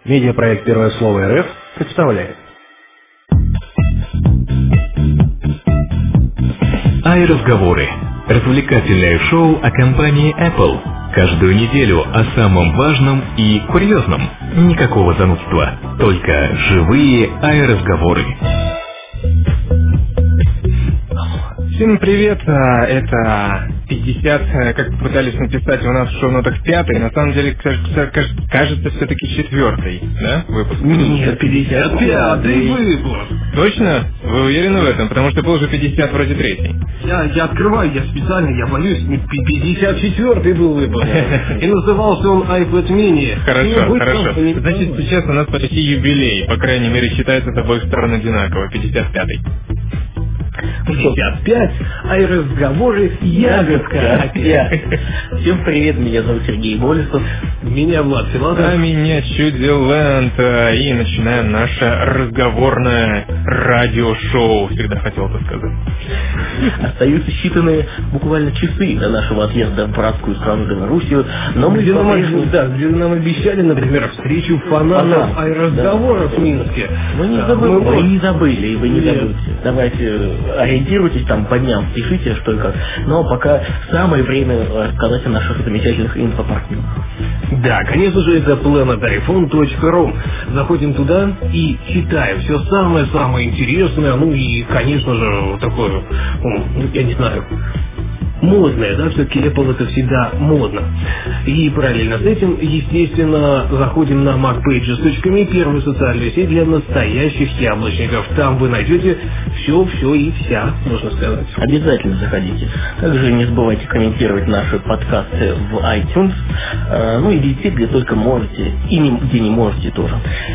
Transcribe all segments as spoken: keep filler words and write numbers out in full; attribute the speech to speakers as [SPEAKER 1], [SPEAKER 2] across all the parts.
[SPEAKER 1] Медиапроект «Первое слово РФ» представляет.
[SPEAKER 2] iRazговоры. Развлекательное шоу о компании Apple. Каждую неделю о самом важном и курьезном. Никакого занудства, только живые iRazговоры.
[SPEAKER 3] Всем привет, это пятьдесят, как пытались написать у нас в шоу-нотах пятый, на самом деле, кажется, все-таки четвертый, да, выпуск?
[SPEAKER 1] Нет, пятьдесят пятый
[SPEAKER 3] выпуск. Точно? Вы уверены в этом? Потому что был уже пятьдесят вроде третий.
[SPEAKER 1] Я, я открываю, я специально, я боюсь, пятьдесят четвертый был выпуск. И назывался он iPad mini.
[SPEAKER 3] Хорошо, хорошо. Значит, сейчас у нас почти юбилей, по крайней мере, считается с обоих сторон одинаково, пятьдесят пятый.
[SPEAKER 1] пятьдесят пять, iRazговоры, ягодка опять.
[SPEAKER 4] Всем привет, меня зовут Сергей Болесов.
[SPEAKER 1] Меня Влад Филатов.
[SPEAKER 3] А меня Чудиланд. И начинаем наше разговорное радиошоу. Всегда хотел это сказать.
[SPEAKER 4] Остаются считанные буквально часы до нашего отъезда в братскую страну Белоруссию. Но мы
[SPEAKER 1] где, нам,
[SPEAKER 4] по-прежнему...
[SPEAKER 1] да, где нам обещали, например, встречу фанатов
[SPEAKER 4] Фанат,
[SPEAKER 1] iRazговоров
[SPEAKER 4] да.
[SPEAKER 1] в Минске.
[SPEAKER 4] Вы не,
[SPEAKER 1] Да,
[SPEAKER 4] забыли,
[SPEAKER 1] мы...
[SPEAKER 4] вы не забыли, и вы не
[SPEAKER 1] Нет.
[SPEAKER 4] забудьте. Давайте ориентируйтесь там по дням, пишите, что и как. Но пока самое время рассказать о наших замечательных инфопартнерах.
[SPEAKER 1] Да, конечно же, это планет айфон точка ру. Заходим туда и читаем все самое-самое интересное. Ну и, конечно же, такое, ну, я не знаю, модное, да, все-таки Apple это всегда модно. И параллельно с этим, естественно, заходим на mac pages точка me, первую социальную сеть для настоящих яблочников. Там вы найдете все, все и вся, можно сказать.
[SPEAKER 4] Обязательно заходите. Также не забывайте комментировать наши подкасты в iTunes. Э, ну и везде, где только можете, и не, где не можете тоже.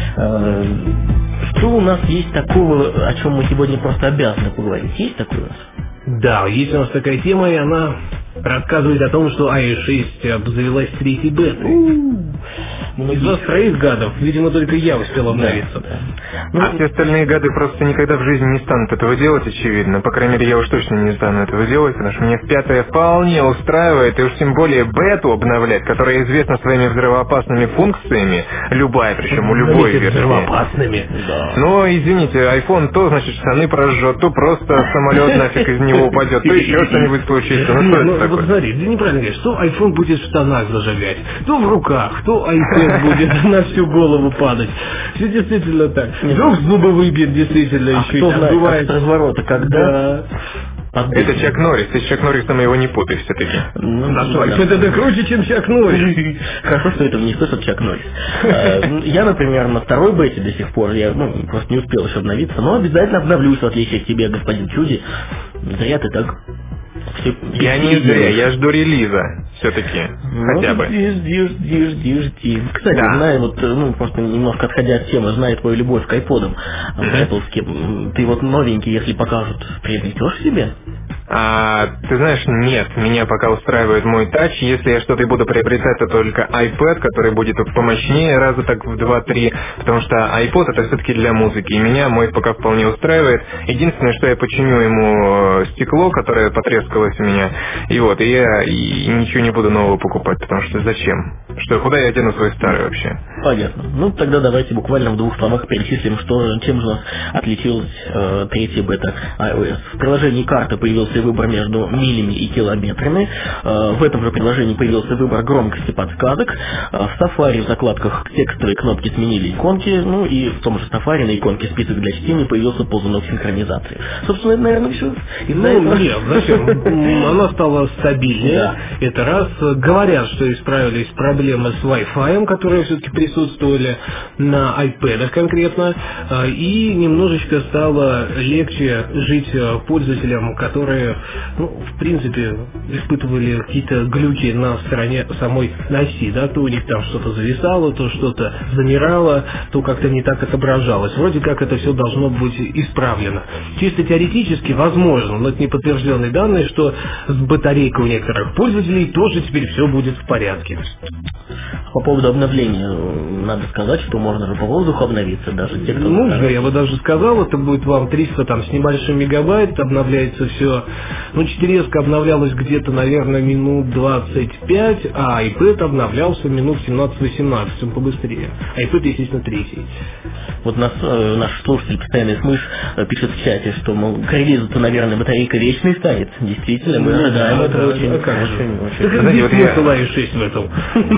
[SPEAKER 4] Э, что у нас есть такого, о чем мы сегодня просто обязаны поговорить? Есть такое у нас?
[SPEAKER 1] Да, есть у нас такая тема, и она рассказывает о том, что ай о эс шесть обзавелась третьей бетой. Из вас троих гадов, видимо, только я успел обновиться.
[SPEAKER 4] Да, да.
[SPEAKER 3] А все остальные гады просто никогда в жизни не станут этого делать, очевидно. По крайней мере, я уж точно не стану этого делать, потому что мне пятая вполне устраивает, и уж тем более бету обновлять, которая известна своими взрывоопасными функциями, любая, причем у любой версии.
[SPEAKER 1] Взрывоопасными.
[SPEAKER 4] Да.
[SPEAKER 3] Но, извините, iPhone то, значит, штаны прожжет, то просто самолет нафиг из него упадет, то еще что-нибудь случится. Ну,
[SPEAKER 1] Нет,
[SPEAKER 3] что это
[SPEAKER 1] ну,
[SPEAKER 3] такое?
[SPEAKER 1] вот смотри, ты неправильно говоришь, что iPhone будет в штанах зажигать, то в руках, то iPad будет на всю голову падать. Все действительно так. Вдруг зубы выбьет, действительно,
[SPEAKER 4] А
[SPEAKER 1] еще
[SPEAKER 4] кто
[SPEAKER 1] и так
[SPEAKER 4] знает,
[SPEAKER 1] бывает.
[SPEAKER 4] как с разворота, когда...
[SPEAKER 3] Это Чак Норрис, ты с Чак Норрисом его не путай все-таки.
[SPEAKER 4] Ну,
[SPEAKER 1] Да,
[SPEAKER 4] да.
[SPEAKER 1] это, это круче, чем Чак Норрис.
[SPEAKER 4] Хорошо, что этого не слышит Чак Норрис. Э, Я, например, на второй бете до сих пор, я ну, просто не успел еще обновиться, но обязательно обновлюсь, в отличие от тебя, господин Чуди. Зря ты так... Все,
[SPEAKER 3] Я не зря, я жду релиза все-таки,
[SPEAKER 4] ну,
[SPEAKER 3] хотя бы.
[SPEAKER 4] Жди, жди, жди, жди, жди. Кстати,
[SPEAKER 3] Да.
[SPEAKER 4] знаю, вот, ну, просто немножко отходя от темы, знаю твою любовь к айподам, mm-hmm. Apple, ты вот новенький, если покажут, приобретешь себе?
[SPEAKER 3] А, ты знаешь, нет, меня пока устраивает мой тач. Если я что-то и буду приобретать, то только iPad, который будет помощнее раза так в два-три, потому что iPod это все-таки для музыки, и меня мой пока вполне устраивает. Единственное, что я починю ему стекло, которое потрескалось у меня, и вот, и я и ничего не буду нового покупать, потому что зачем? Что, куда я дену свой старый вообще?
[SPEAKER 4] Понятно. Ну, тогда давайте буквально в двух словах перечислим, что, чем же у нас отличилась э, третья бета iOS. В приложении карта появился выбор между милями и километрами. Э, в этом же приложении появился выбор громкости подсказок. Э, в Safari в закладках текстовые кнопки сменили иконки. Ну и в том же Safari на иконке список для чтения появился ползунок синхронизации. Собственно, это, наверное, все.
[SPEAKER 1] Ну, нет, зачем? Она стала стабильнее.
[SPEAKER 4] Да.
[SPEAKER 1] Это раз. Говорят, что исправились проблемы с Wi-Fi, которые все-таки присутствовали на iPad'ах конкретно. И немножечко стало легче жить пользователям, которые, ну, в принципе, испытывали какие-то глюки на стороне самой оси, да, то у них там что-то зависало, то что-то замирало, то как-то не так отображалось. Вроде как это все должно быть исправлено. Чисто теоретически возможно, но это не подтвержденные данные, что с батарейкой у некоторых пользователей тоже теперь все будет в порядке.
[SPEAKER 4] По поводу обновления, надо сказать, что можно же по воздуху обновиться, даже те, кто...
[SPEAKER 1] Нужно, я бы даже сказал, это будет вам триста там с небольшим мегабайт, обновляется все Ну, четыре эс обновлялась где-то, наверное, минут двадцать пять, а iPad обновлялся минут семнадцать-восемнадцать, он побыстрее. iPad, естественно, третий.
[SPEAKER 4] Вот нас, э, наш слушатель, постоянный смыш, э, пишет в чате, что, мол, к релизу-то, наверное, батарейка вечной станет. Действительно, мы ожидаем
[SPEAKER 1] да,
[SPEAKER 4] этого
[SPEAKER 1] да,
[SPEAKER 4] очень,
[SPEAKER 1] а как же?
[SPEAKER 4] очень, очень.
[SPEAKER 1] Так это здесь смысл ай шесть в этом.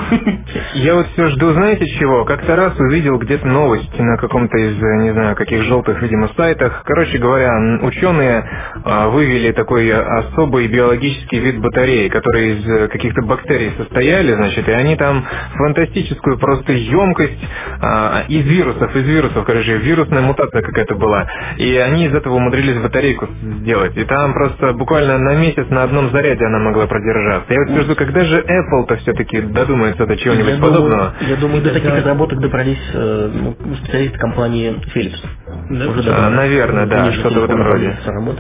[SPEAKER 3] Я вот все жду, знаете чего? Как-то раз увидел где-то новость на каком-то из, не знаю, каких желтых, видимо, сайтах. Короче говоря, ученые а, вывели такой особый биологический вид батареи, которые из каких-то бактерий состояли, значит, и они там фантастическую просто емкость а, из вирусов, из вирусов, короче, вирусная мутация какая-то была. И они из этого умудрились батарейку сделать. И там просто буквально на месяц на одном заряде она могла продержаться. Я вот все жду, когда же Apple-то все-таки додумается до чего-нибудь
[SPEAKER 4] я
[SPEAKER 3] подобного.
[SPEAKER 4] Думаю, я думаю, до таких разработок добрались э, ну, специалисты компании Philips.
[SPEAKER 1] Да?
[SPEAKER 4] Уже
[SPEAKER 3] А, наверное, да, что-то в этом роде.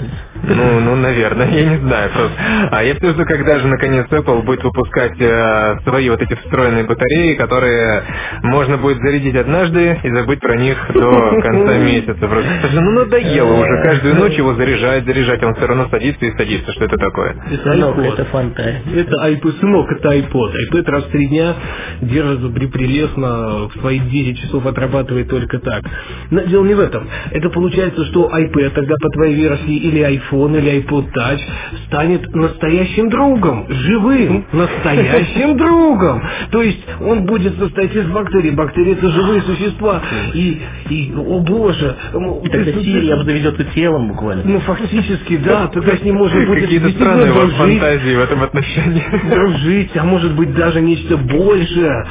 [SPEAKER 3] Ну, ну, наверное, я не знаю просто. А я все жду, когда же наконец Apple будет выпускать э, свои вот эти встроенные батареи, которые можно будет зарядить однажды и забыть про них до конца месяца. Просто, слушай, ну надоело уже каждую ночь его заряжать, заряжать, он все равно садится и садится. Что это такое?
[SPEAKER 4] Сынок, это фантазия.
[SPEAKER 1] Это iPod, сынок, это iPod. iPad раз в три дня держится прелестно, в свои десять часов отрабатывает только так. Но дело не в этом. Это получается, что iPad тогда по твоей версии или iPhone, или iPod Touch станет настоящим другом, живым, настоящим другом. То есть он будет состоять из бактерий. Бактерии — это живые существа. И, и о боже.
[SPEAKER 4] Тогда Siri обзаведется телом буквально.
[SPEAKER 1] Ну, фактически, да. Тогда с ним можно будет
[SPEAKER 3] какие-то странные у вас фантазии в этом отношении.
[SPEAKER 1] Дружить, а может быть даже нечто большее.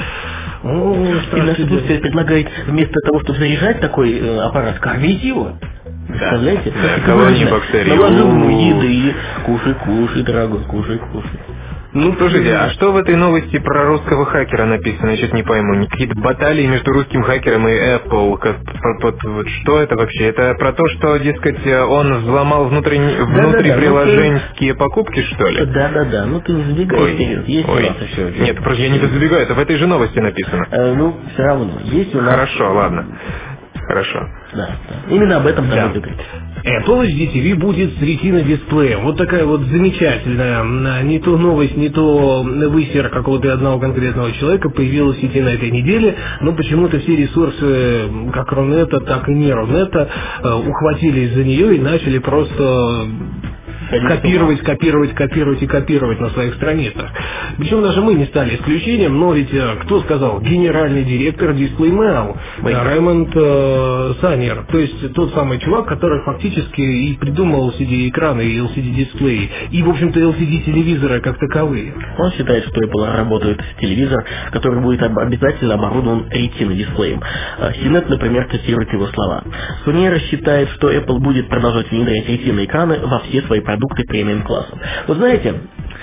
[SPEAKER 1] О,
[SPEAKER 4] и наш слушатель предлагает вместо того, чтобы заряжать такой э, аппарат, кормить его. Представляете?
[SPEAKER 3] Да, колонии бактерий.
[SPEAKER 4] Наложил ему еды. Кушай, кушай, дорогой, кушай, кушай.
[SPEAKER 3] Ну, слушайте, а что в этой новости про русского хакера написано? Я что-то не пойму. Какие-то баталии между русским хакером и Apple. Как, вот, вот, что это вообще? Это про то, что, дескать, он взломал внутренние, да, внутриприложенческие да, да, покупки, что ли?
[SPEAKER 4] Да-да-да, ну ты не забегай вперед. Есть
[SPEAKER 3] ой.
[SPEAKER 4] у нас еще...
[SPEAKER 3] Нет, просто я не забегаю, это в этой же новости написано.
[SPEAKER 4] Э, ну, все равно. Есть у нас...
[SPEAKER 3] Хорошо, ладно. Хорошо.
[SPEAKER 4] Да, да. Именно об этом
[SPEAKER 1] да.
[SPEAKER 4] надо говорить.
[SPEAKER 1] Apple эйч ди ти ви будет с ретино-дисплеем. Вот такая вот замечательная, не то новость, не то высер какого-то одного конкретного человека появилась в сети на этой неделе, но почему-то все ресурсы, как Рунета, так и не Рунета, ухватились за нее и начали просто... копировать, копировать, копировать и копировать на своих страницах. Причем даже мы не стали исключением, но ведь кто сказал? Генеральный директор DisplayMail, Рэймонд э, Саньер, то есть тот самый чувак, который фактически и придумал эл си ди-экраны и эл си ди-дисплеи, и, в общем-то, эл си ди-телевизоры как таковые.
[SPEAKER 4] Он считает, что Apple работает телевизор, который будет обязательно оборудован ретино-дисплеем. Синет, например, цитирует его слова. Саньер считает, что Apple будет продолжать внедрять ретино-экраны во все свои продукты премиум-класса. Вы знаете,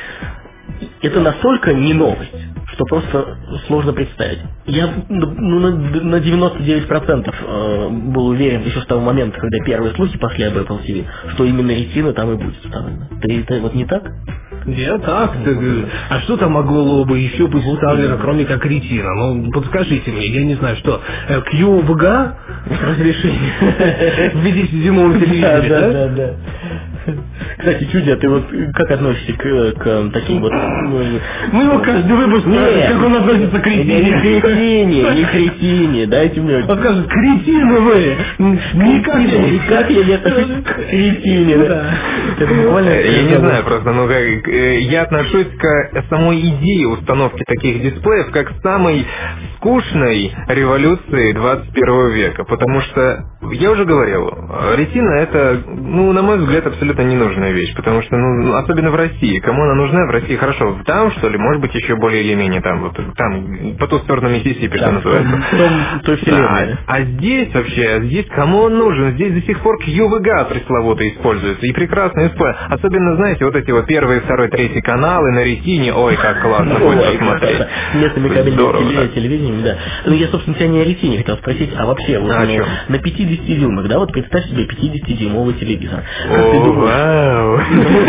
[SPEAKER 4] это настолько не новость, что просто сложно представить. Я ну, на, на девяносто девять процентов э, был уверен еще с того момента, когда первые слухи пошли об Apple ти ви, что именно ретина там и будет вставлена. Ты это вот не так?
[SPEAKER 1] Я так, так. А что там могло бы еще быть вставлено, кроме как ретина? Ну, подскажите мне, я не знаю, что, кью ви джи разрешение в пятидесятидюймовом телевизоре, да?
[SPEAKER 4] Да, да, да. Кстати, Чудя, ты вот как относишься к, к таким вот...
[SPEAKER 1] Мы его каждый выпуск спрашиваем, как он относится к ретине.
[SPEAKER 4] Не к ретине, не к ретине, дайте мне...
[SPEAKER 1] Он скажет, кретины вы! Никак я,
[SPEAKER 4] никак я не отношусь к ретине, да. Это буквально...
[SPEAKER 3] Я не знаю, просто, ну, как, я отношусь к самой идее установки таких дисплеев как к самой скучной революции двадцать первого века, потому что, я уже говорил, ретина это, ну, на мой взгляд, абсолютно ненужная вещь, потому что, ну, особенно в России, кому она нужна в России, хорошо, там, что ли, может быть, еще более или менее там, вот, там, по ту сторону Миссисипи, что называется.
[SPEAKER 4] В том,
[SPEAKER 3] а, а здесь вообще, а здесь кому он нужен? Здесь до сих пор кью ви джи пресловутый используется, и прекрасно используется. Особенно, знаете, вот эти вот первый, второй, третий каналы на ретине, ой, как классно будет посмотреть.
[SPEAKER 4] Местными кабельными телевидениями, да. Ну, я, собственно, тебя не о ретине хотел спросить, а вообще, вот,
[SPEAKER 3] а
[SPEAKER 4] ну, на пятидесяти дюймах, да, вот представь себе пятидесятидюймовый телевизор.
[SPEAKER 3] О, No.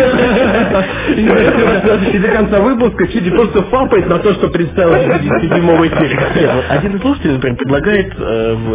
[SPEAKER 1] И до конца выпуска чуть просто фапает на то, что представил седьмого телека.
[SPEAKER 4] Один из слушателей, например, предлагает в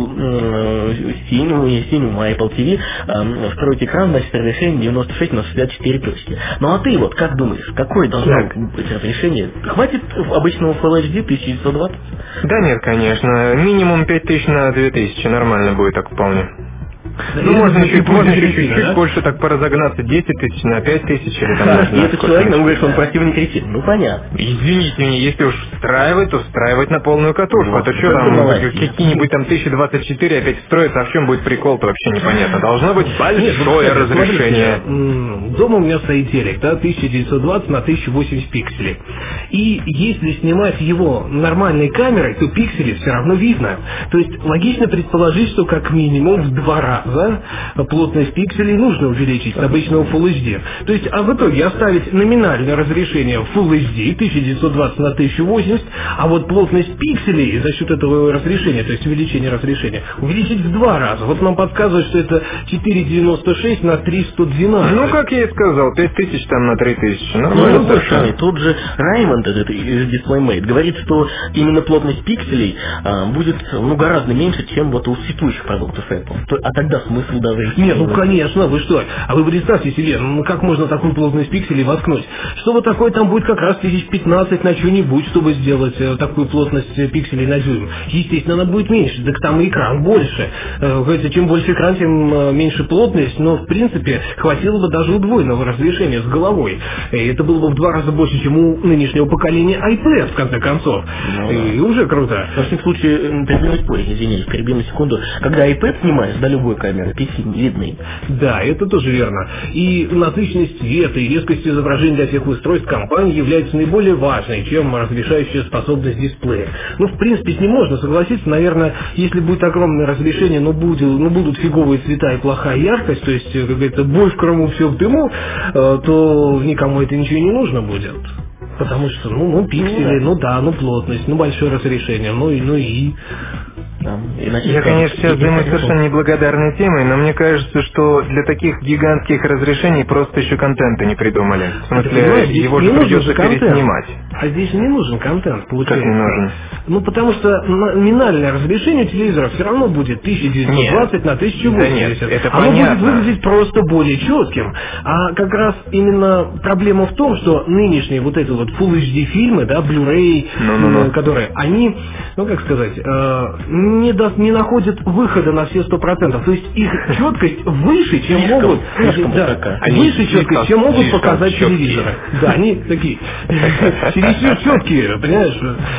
[SPEAKER 4] Apple Cinema, Cinema, Apple ти ви встроить экран, значит, разрешение девяносто шесть на шестьдесят четыре точки. Ну а ты вот как думаешь, какое должно быть разрешение? Хватит обычного Full эйч ди тысяча девятьсот двадцать?
[SPEAKER 3] Да нет, конечно. Минимум пять тысяч на две тысячи. Нормально будет так вполне. Ну,
[SPEAKER 1] И
[SPEAKER 3] можно
[SPEAKER 1] это
[SPEAKER 3] чуть,
[SPEAKER 1] ты
[SPEAKER 3] можно
[SPEAKER 1] будешь
[SPEAKER 3] чуть-чуть
[SPEAKER 1] решить, да?
[SPEAKER 3] больше так поразогнаться, десять тысяч на пять тысяч или там.
[SPEAKER 4] И этот человек нам говорит, что он противный кретин. Ну, понятно.
[SPEAKER 3] Извините меня, если уж встраивать, то встраивать на полную катушку.
[SPEAKER 4] Вот,
[SPEAKER 3] а то что
[SPEAKER 4] это
[SPEAKER 3] там,
[SPEAKER 4] молодец.
[SPEAKER 3] какие-нибудь там тысяча двадцать четыре опять встроятся, а в чем будет прикол-то вообще непонятно. Должно быть большое
[SPEAKER 1] Нет,
[SPEAKER 3] разрешение.
[SPEAKER 1] Смотрите, дома у меня стоит телек, да, тысяча девятьсот двадцать на тысяча восемьдесят пикселей. И если снимать его нормальной камерой, то пиксели все равно видно. То есть логично предположить, что как минимум в два раза плотность пикселей нужно увеличить с обычного Full эйч ди. То есть, а в итоге оставить номинальное разрешение Full эйч ди тысяча девятьсот двадцать на тысяча восемьдесят, а вот плотность пикселей за счет этого разрешения, то есть увеличения разрешения, увеличить в два раза. Вот нам подсказывают, что это четыреста девяносто шесть на триста двенадцать.
[SPEAKER 3] Ну, как я и сказал, пять тысяч там на три тысячи.
[SPEAKER 4] Ну,
[SPEAKER 3] Нормально
[SPEAKER 4] ну,
[SPEAKER 3] совершенно.
[SPEAKER 4] слушай, тот же Раймонд, этот из DisplayMate, говорит, что именно плотность пикселей а, будет ну, гораздо меньше, чем вот у существующих продуктов Apple. То- А тогда смысл даже...
[SPEAKER 1] Нет, ну конечно, вы что? А вы представьте себе, ну как можно такую плотность пикселей воткнуть? Что вот такое там будет как раз тысяч пятнадцать на что-нибудь, чтобы сделать э, такую плотность э, пикселей на дюйм. Естественно, она будет меньше, так там и экран больше. Э, говорится, чем больше экран, тем э, меньше плотность, но в принципе хватило бы даже удвоенного разрешения с головой. И это было бы в два раза больше, чем у нынешнего поколения iPad, в конце концов.
[SPEAKER 4] Ну,
[SPEAKER 1] и уже круто.
[SPEAKER 4] Во всяком случае, перебью спорить, извините, перебью на секунду. Когда iPad снимаешь, да, любой камеры, пиксели не видны.
[SPEAKER 1] Да, это тоже верно. И насыщенность цвета и резкость изображения для всех устройств компании является наиболее важной, чем разрешающая способность дисплея. Ну, в принципе, с ним можно согласиться. Наверное, если будет огромное разрешение, но, будет, но будут фиговые цвета и плохая яркость, то есть, как говорится, бой в Крыму, все в дыму, э, то никому это ничего не нужно будет. Потому что, ну, ну пиксели, ну да, ну плотность, ну большое разрешение, ну и, ну и...
[SPEAKER 4] Там, иначе
[SPEAKER 3] Я,
[SPEAKER 4] скажут,
[SPEAKER 3] конечно, сейчас
[SPEAKER 4] что
[SPEAKER 3] займусь
[SPEAKER 4] не
[SPEAKER 3] совершенно неблагодарной темой, но мне кажется, что для таких гигантских разрешений просто еще контента не придумали. В
[SPEAKER 1] Ты
[SPEAKER 3] смысле,
[SPEAKER 1] понимаешь, здесь
[SPEAKER 3] его
[SPEAKER 1] не
[SPEAKER 3] же
[SPEAKER 1] нужен
[SPEAKER 3] придется
[SPEAKER 1] же контент.
[SPEAKER 3] переснимать.
[SPEAKER 1] А здесь не нужен контент, получается.
[SPEAKER 3] Как не нужен?
[SPEAKER 1] Ну, потому что номинальное разрешение телевизора все равно будет тысяча девятьсот двадцать на тысяча восемьдесят.
[SPEAKER 3] Да нет, это
[SPEAKER 1] Оно
[SPEAKER 3] понятно.
[SPEAKER 1] будет выглядеть просто более четким. А как раз именно проблема в том, что нынешние вот эти вот Full эйч ди фильмы, да, Blu-ray,
[SPEAKER 3] Ну-ну-ну.
[SPEAKER 1] э, которые, они, ну, как сказать, э, не, до- не находят выхода на все сто процентов. То есть их четкость выше, чем
[SPEAKER 4] Слишком,
[SPEAKER 1] могут...
[SPEAKER 4] слишком
[SPEAKER 1] да,
[SPEAKER 4] высока.
[SPEAKER 3] Они
[SPEAKER 1] выше
[SPEAKER 3] слишком-
[SPEAKER 1] четкость, чем могут
[SPEAKER 3] слишком
[SPEAKER 1] показать
[SPEAKER 3] четкие.
[SPEAKER 1] телевизоры. Да, они такие чересчур четкие, понимаешь?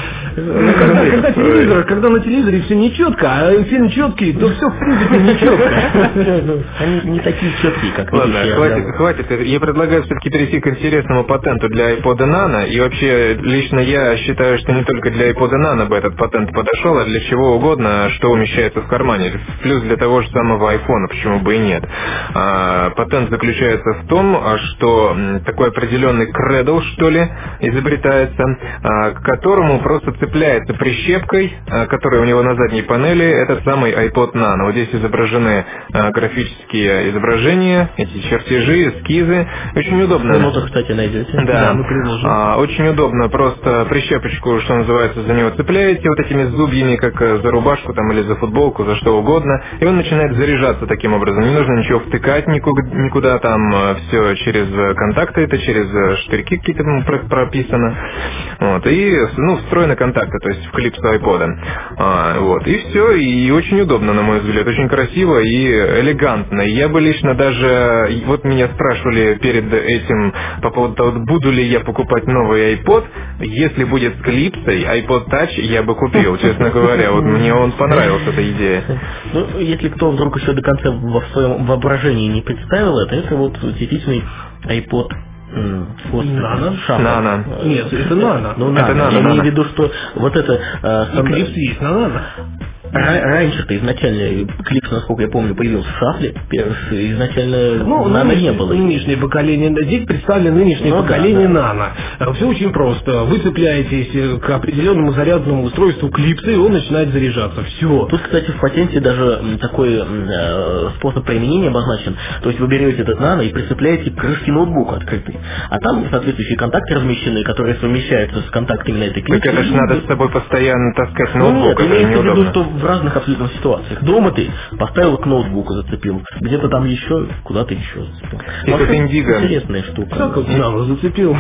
[SPEAKER 1] Ну, Когда, когда телевизор, когда на телевизоре все не четко, а фильм четкий, то все в принципе не четко.
[SPEAKER 4] Они не такие четкие, как
[SPEAKER 3] Ладно,
[SPEAKER 4] видишь, я
[SPEAKER 3] хватит,
[SPEAKER 4] говорю.
[SPEAKER 3] хватит. Я предлагаю все-таки перейти к интересному патенту для iPod Nano. И вообще, лично я считаю, что не только для iPod Nano бы этот патент подошел, а для чего угодно, что умещается в кармане. Плюс для того же самого iPhone, почему бы и нет. А, патент заключается в том, что м, такой определенный кредл, что ли, изобретается, а, к которому просто цепляется прищепкой, а, которая у него на задней панели, этот самый iPod Nano. Вот здесь изображены а, графические изображения, эти чертежи, эскизы. Очень удобно.
[SPEAKER 4] В нотах, кстати, найдете.
[SPEAKER 3] Да,
[SPEAKER 1] мы приложим.
[SPEAKER 3] А, очень удобно, просто прищепочку, что называется, за него цепляете вот этими зубьями, как э, за рубашку там или за футболку, за что угодно, и он начинает заряжаться таким образом. Не нужно ничего втыкать никуда, никуда там все через контакты, это через э, штырьки какие-то м, про- прописано. Вот, и, ну, встроены контакты, то есть в клипсу iPod. А, вот, и все, и очень удобно, на мой взгляд, очень красиво и элегантно. И я бы лично даже, и вот меня спрашивали перед этим по поводу того, буду ли я покупать новый iPod, если будет с клипсой, iPod Touch я бы купил, честно говоря, вот мне он понравился, эта идея.
[SPEAKER 4] Ну, если кто вдруг еще до конца во своем воображении не представил это, это вот типичный iPod м, вот,
[SPEAKER 1] Nano?
[SPEAKER 4] шафа.
[SPEAKER 3] Nano.
[SPEAKER 1] Нет, это Nano.
[SPEAKER 4] Ну,
[SPEAKER 3] Это
[SPEAKER 4] Nano.
[SPEAKER 3] Nano,
[SPEAKER 4] Я имею
[SPEAKER 3] Nano.
[SPEAKER 4] в виду, что вот это... э,
[SPEAKER 1] И
[SPEAKER 4] стандар-
[SPEAKER 1] клипс есть на Nano.
[SPEAKER 4] раньше-то изначально клипс, насколько я помню, появился в шафле. Изначально
[SPEAKER 1] ну,
[SPEAKER 4] нано
[SPEAKER 1] нынеш...
[SPEAKER 4] не было.
[SPEAKER 1] Нынешнее поколение, здесь представлено нынешнее ну, поколение да, нано. Да. Все очень просто. Вы цепляетесь к определенному зарядному устройству клипса, и он начинает заряжаться. Все.
[SPEAKER 4] Тут, кстати, в патенте даже такой э, способ применения обозначен. То есть вы берете этот нано и прицепляете к крышке ноутбука открытой. А там соответствующие контакты размещены, которые совмещаются с контактами на этой клипсе.
[SPEAKER 3] Так это же надо с собой постоянно таскать ноутбук.
[SPEAKER 4] Ну, нет, имеется в виду, что в разных абсолютно ситуациях. Дома ты поставил к ноутбуку, зацепил. Где-то там еще, куда-то еще зацепил.
[SPEAKER 3] Это Индиго.
[SPEAKER 4] Интересная штука.
[SPEAKER 1] Как вот нано зацепил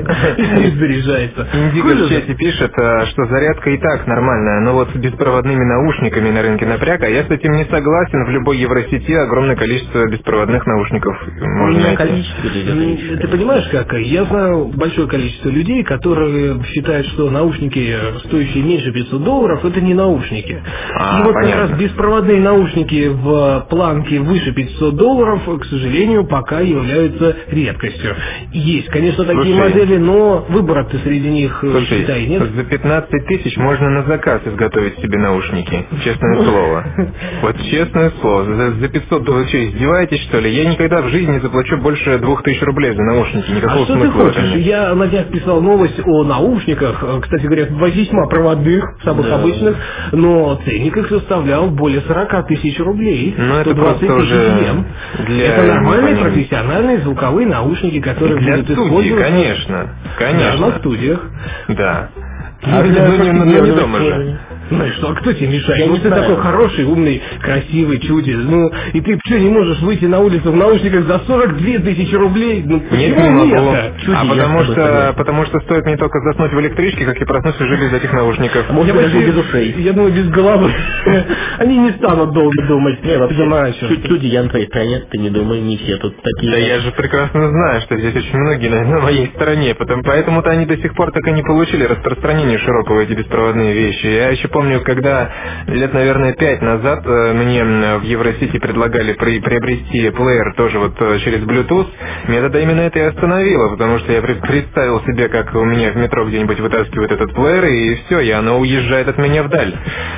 [SPEAKER 1] и заряжается.
[SPEAKER 3] Индиго в чате пишет, что зарядка и так нормальная, но вот с беспроводными наушниками на рынке напряг, а я с этим не согласен. В любой Евросети огромное количество беспроводных наушников можно найти.
[SPEAKER 4] Количество,
[SPEAKER 1] ты понимаешь как? Я знаю большое количество людей, которые считают, что наушники, стоящие меньше пятьсот долларов, это не наушники.
[SPEAKER 3] А,
[SPEAKER 1] и вот
[SPEAKER 3] понятно.
[SPEAKER 1] как раз беспроводные наушники в планке выше пятьсот долларов, к сожалению, пока являются редкостью. Есть, конечно, такие
[SPEAKER 3] Слушай,
[SPEAKER 1] модели, но выбора-то среди них,
[SPEAKER 3] слушай,
[SPEAKER 1] считай, нет.
[SPEAKER 3] За пятнадцать тысяч можно на заказ изготовить себе наушники. Честное слово. Вот честное слово. За, за пятьсот долларов. Вы что, издеваетесь, что ли? Я никогда в жизни не заплачу больше двух тысяч рублей за наушники. Никакого
[SPEAKER 1] а что
[SPEAKER 3] смысла
[SPEAKER 1] ты хочешь?
[SPEAKER 3] в этом нет.
[SPEAKER 1] Я на днях писал новость о наушниках, кстати говоря, весьма проводных, самых
[SPEAKER 4] да.
[SPEAKER 1] обычных, но ценник их составлял более сорок тысяч рублей.
[SPEAKER 3] Ну, это
[SPEAKER 1] сто двадцать
[SPEAKER 3] просто
[SPEAKER 1] тысяч
[SPEAKER 3] уже
[SPEAKER 1] йен.
[SPEAKER 3] для...
[SPEAKER 1] Это нормальные профессиональные звуковые наушники, которые
[SPEAKER 3] для
[SPEAKER 1] будут
[SPEAKER 3] студии,
[SPEAKER 1] использоваться.
[SPEAKER 3] конечно. Конечно.
[SPEAKER 1] Да, на студиях.
[SPEAKER 3] Да.
[SPEAKER 1] А
[SPEAKER 3] ну,
[SPEAKER 1] для
[SPEAKER 3] ну, не, ну, не дома же.
[SPEAKER 1] Ну и что, а кто тебе мешает?
[SPEAKER 4] Я
[SPEAKER 1] Ну
[SPEAKER 4] не
[SPEAKER 1] ты
[SPEAKER 4] знаю.
[SPEAKER 1] такой хороший, умный, красивый, чудес. Ну, и ты что, не можешь выйти на улицу в наушниках за сорок две тысячи рублей? Ну,
[SPEAKER 3] Нет,
[SPEAKER 1] почему
[SPEAKER 3] не могу.
[SPEAKER 1] нет-то?
[SPEAKER 3] А
[SPEAKER 4] Чуди,
[SPEAKER 3] потому
[SPEAKER 4] я
[SPEAKER 3] что, потому что стоит мне только заснуть в электричке, как и проснусь уже без этих наушников.
[SPEAKER 4] Может
[SPEAKER 1] Я
[SPEAKER 4] быть, даже
[SPEAKER 1] вообще-
[SPEAKER 4] без ушей.
[SPEAKER 1] Я думаю, без головы. Они не станут долго думать.
[SPEAKER 4] Не, вообще,
[SPEAKER 1] Понимаешь, что-
[SPEAKER 4] чуть люди, я на твоей стороне, ты не думай, не все тут такие.
[SPEAKER 3] Да я же прекрасно знаю, что здесь очень многие на, на моей стороне, потом, поэтому-то они до сих пор так и не получили распространение широкого эти беспроводные вещи. Я еще помню, когда лет, наверное, пять назад э, мне в Евросити предлагали при, приобрести плеер тоже вот э, через Bluetooth, меня тогда именно это и остановило, потому что я при- представил себе, как у меня в метро где-нибудь вытаскивают этот плеер, и все, и оно уезжает от меня вдаль.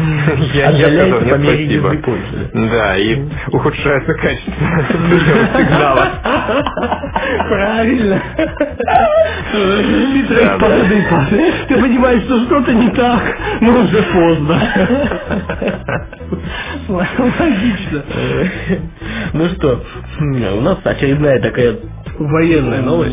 [SPEAKER 3] Я я сказал, нет, спасибо. Да, и ухудшается качество сигнала.
[SPEAKER 1] Правильно. Петра, падай, падай. Ты понимаешь, что что-то не так, но уже поздно. Логично.
[SPEAKER 4] Ну что, у нас очередная такая
[SPEAKER 1] Военная новость.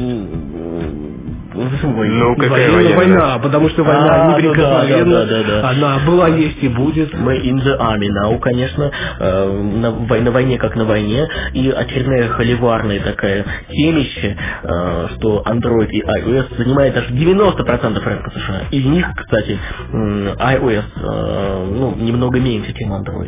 [SPEAKER 3] Ну, какая
[SPEAKER 1] Военная
[SPEAKER 3] военная?
[SPEAKER 1] война, потому что война
[SPEAKER 4] А, ну
[SPEAKER 1] неприкосновенна.
[SPEAKER 4] да, да, да, да.
[SPEAKER 1] Она была, есть и будет.
[SPEAKER 4] Мы in the army now, конечно, э, на, вой- на войне как на войне, и очередная холиварная такая темище, э, что Android и iOS занимает аж девяносто процентов рынка США. Из них, кстати, м, iOS э, ну, немного меньше, чем Android.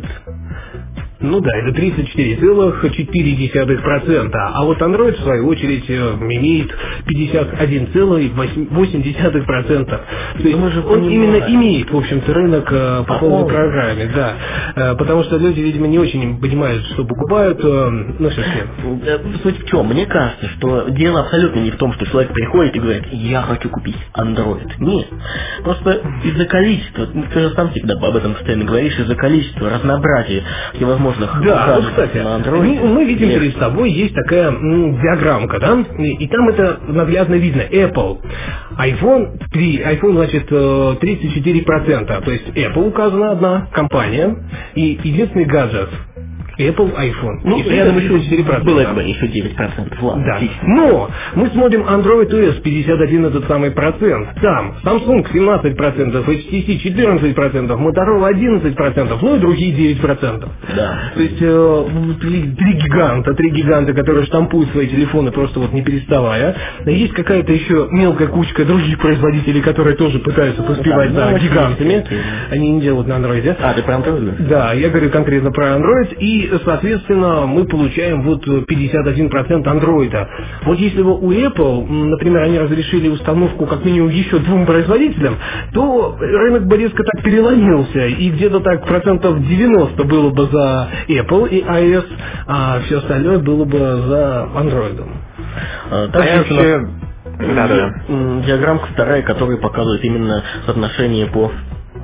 [SPEAKER 1] Ну да, это тридцать четыре целых четыре десятых процента, а вот Android, в свою очередь, э, имеет пятьдесят один целых восемь десятых процента. То есть
[SPEAKER 4] мы же
[SPEAKER 1] он
[SPEAKER 4] понимаем.
[SPEAKER 1] именно имеет, в общем-то, рынок э, по
[SPEAKER 4] По
[SPEAKER 1] полной
[SPEAKER 4] полной.
[SPEAKER 1] программе, да. Э, Потому что люди, видимо, не очень понимают, что покупают, э, ну, совсем.
[SPEAKER 4] Э, Суть в чем? Мне кажется, что дело абсолютно не в том, что человек приходит и говорит, я хочу купить Android. Нет. Просто из-за количества, ну, ты же сам всегда об этом постоянно говоришь, из-за количества, разнообразия всевозможных
[SPEAKER 1] Да, вот,
[SPEAKER 4] гаджетов
[SPEAKER 1] кстати,
[SPEAKER 4] на Android.
[SPEAKER 1] мы, мы видим
[SPEAKER 4] Нет.
[SPEAKER 1] перед собой, есть такая м, диаграммка, да, и, и там это наглядно видно. Apple, iPhone три, iPhone, значит, э, тридцать четыре процента, то есть Apple указана одна компания, и единственный гаджет Apple iPhone.
[SPEAKER 4] Ну,
[SPEAKER 1] и при этом еще четыре процента.
[SPEAKER 4] Было бы еще девять процентов, ладно,
[SPEAKER 1] Да.
[SPEAKER 4] отлично.
[SPEAKER 1] Но мы смотрим Android о эс пятьдесят один этот самый процент. Там Samsung семнадцать процентов, эйч ти си четырнадцать процентов, Motorola одиннадцать процентов, ну и другие девять процентов.
[SPEAKER 4] Да.
[SPEAKER 1] То есть э, три, три гиганта, три гиганта, которые штампуют свои телефоны просто вот не переставая. Есть какая-то еще мелкая кучка других производителей, которые тоже пытаются поспевать
[SPEAKER 4] да,
[SPEAKER 1] за
[SPEAKER 4] ну,
[SPEAKER 1] гигантами.
[SPEAKER 4] окей.
[SPEAKER 1] Они не делают на Android.
[SPEAKER 4] А, ты про Android говоришь?
[SPEAKER 1] Да, я говорю конкретно про Android, и, соответственно, мы получаем вот пятьдесят один процент андроида. Вот если бы у Apple, м, например, они разрешили установку как минимум еще двум производителям, то рынок бы резко так переломился, и где-то так процентов девяносто было бы за Apple и iOS, а все остальное было бы за Android.
[SPEAKER 4] А,
[SPEAKER 3] А
[SPEAKER 4] также
[SPEAKER 3] я
[SPEAKER 4] есть у нас,
[SPEAKER 3] вообще... Да-да.
[SPEAKER 4] м, диаграммка вторая, которая показывает именно соотношение по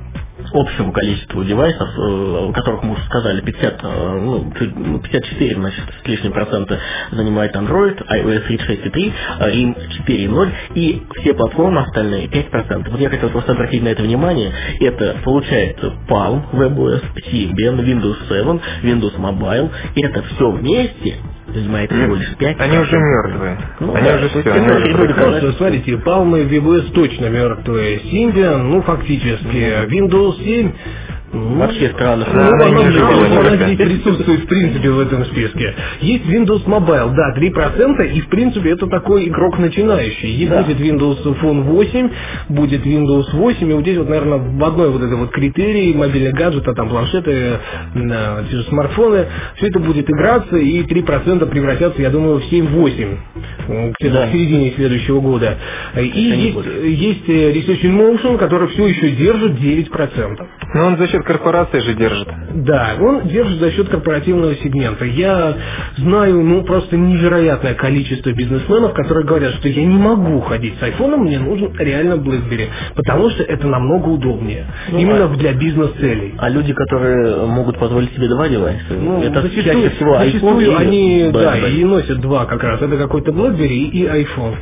[SPEAKER 4] общему количеству девайсов, о которых мы уже сказали, пятьдесят, ну, пятьдесят четыре, значит, с лишним процента занимает Android, iOS тридцать шесть и три, рим четыре и ноль, и все платформы остальные пять процентов. Вот я хотел просто обратить на это внимание. Это получается Palm, WebOS, Symbian, Windows семь, Windows Mobile. Это все вместе занимает всего лишь пять процентов.
[SPEAKER 3] Они уже мертвые.
[SPEAKER 4] Ну,
[SPEAKER 3] они
[SPEAKER 4] да,
[SPEAKER 3] уже
[SPEAKER 4] все.
[SPEAKER 3] Они
[SPEAKER 1] Они
[SPEAKER 3] уже
[SPEAKER 1] просто, смотрите, Palm и WebOS точно мертвые. Symbian, ну, фактически. Windows семь...
[SPEAKER 4] Вообще странно.
[SPEAKER 1] Ну,
[SPEAKER 3] она
[SPEAKER 1] она,
[SPEAKER 3] не живая,
[SPEAKER 1] она
[SPEAKER 3] никакая.
[SPEAKER 1] здесь присутствует, в принципе, в этом списке. Есть Windows Mobile, да, три процента, и, в принципе, это такой игрок начинающий. И
[SPEAKER 4] Да.
[SPEAKER 1] будет Windows Phone восемь, будет Windows восемь, и вот здесь вот, наверное, в одной вот этой вот критерии, мобильные гаджеты, там, планшеты, э, те же смартфоны, все это будет играться, и три процента превратятся, я думаю, в семь-восемь, где-то
[SPEAKER 4] Да.
[SPEAKER 1] в середине следующего года. И
[SPEAKER 4] не
[SPEAKER 1] есть,
[SPEAKER 4] будет.
[SPEAKER 1] есть э, Research in Motion, который все еще держит девять процентов.
[SPEAKER 3] Но он за счет корпорации же держит.
[SPEAKER 1] Да, он держит за счет корпоративного сегмента. Я знаю, ну, просто невероятное количество бизнесменов, которые говорят, что я не могу ходить с айфоном, мне нужен реально BlackBerry, потому что это намного удобнее.
[SPEAKER 4] Ну,
[SPEAKER 1] Именно
[SPEAKER 4] а-
[SPEAKER 1] для бизнес-целей.
[SPEAKER 4] А люди, которые могут позволить себе два девайса,
[SPEAKER 1] Ну,
[SPEAKER 4] это
[SPEAKER 1] зачастую,
[SPEAKER 4] чаще всего iPhone
[SPEAKER 1] зачастую
[SPEAKER 4] и
[SPEAKER 1] они, да,
[SPEAKER 4] BlackBerry.
[SPEAKER 1] и носят два как раз. Это какой-то BlackBerry и iPhone.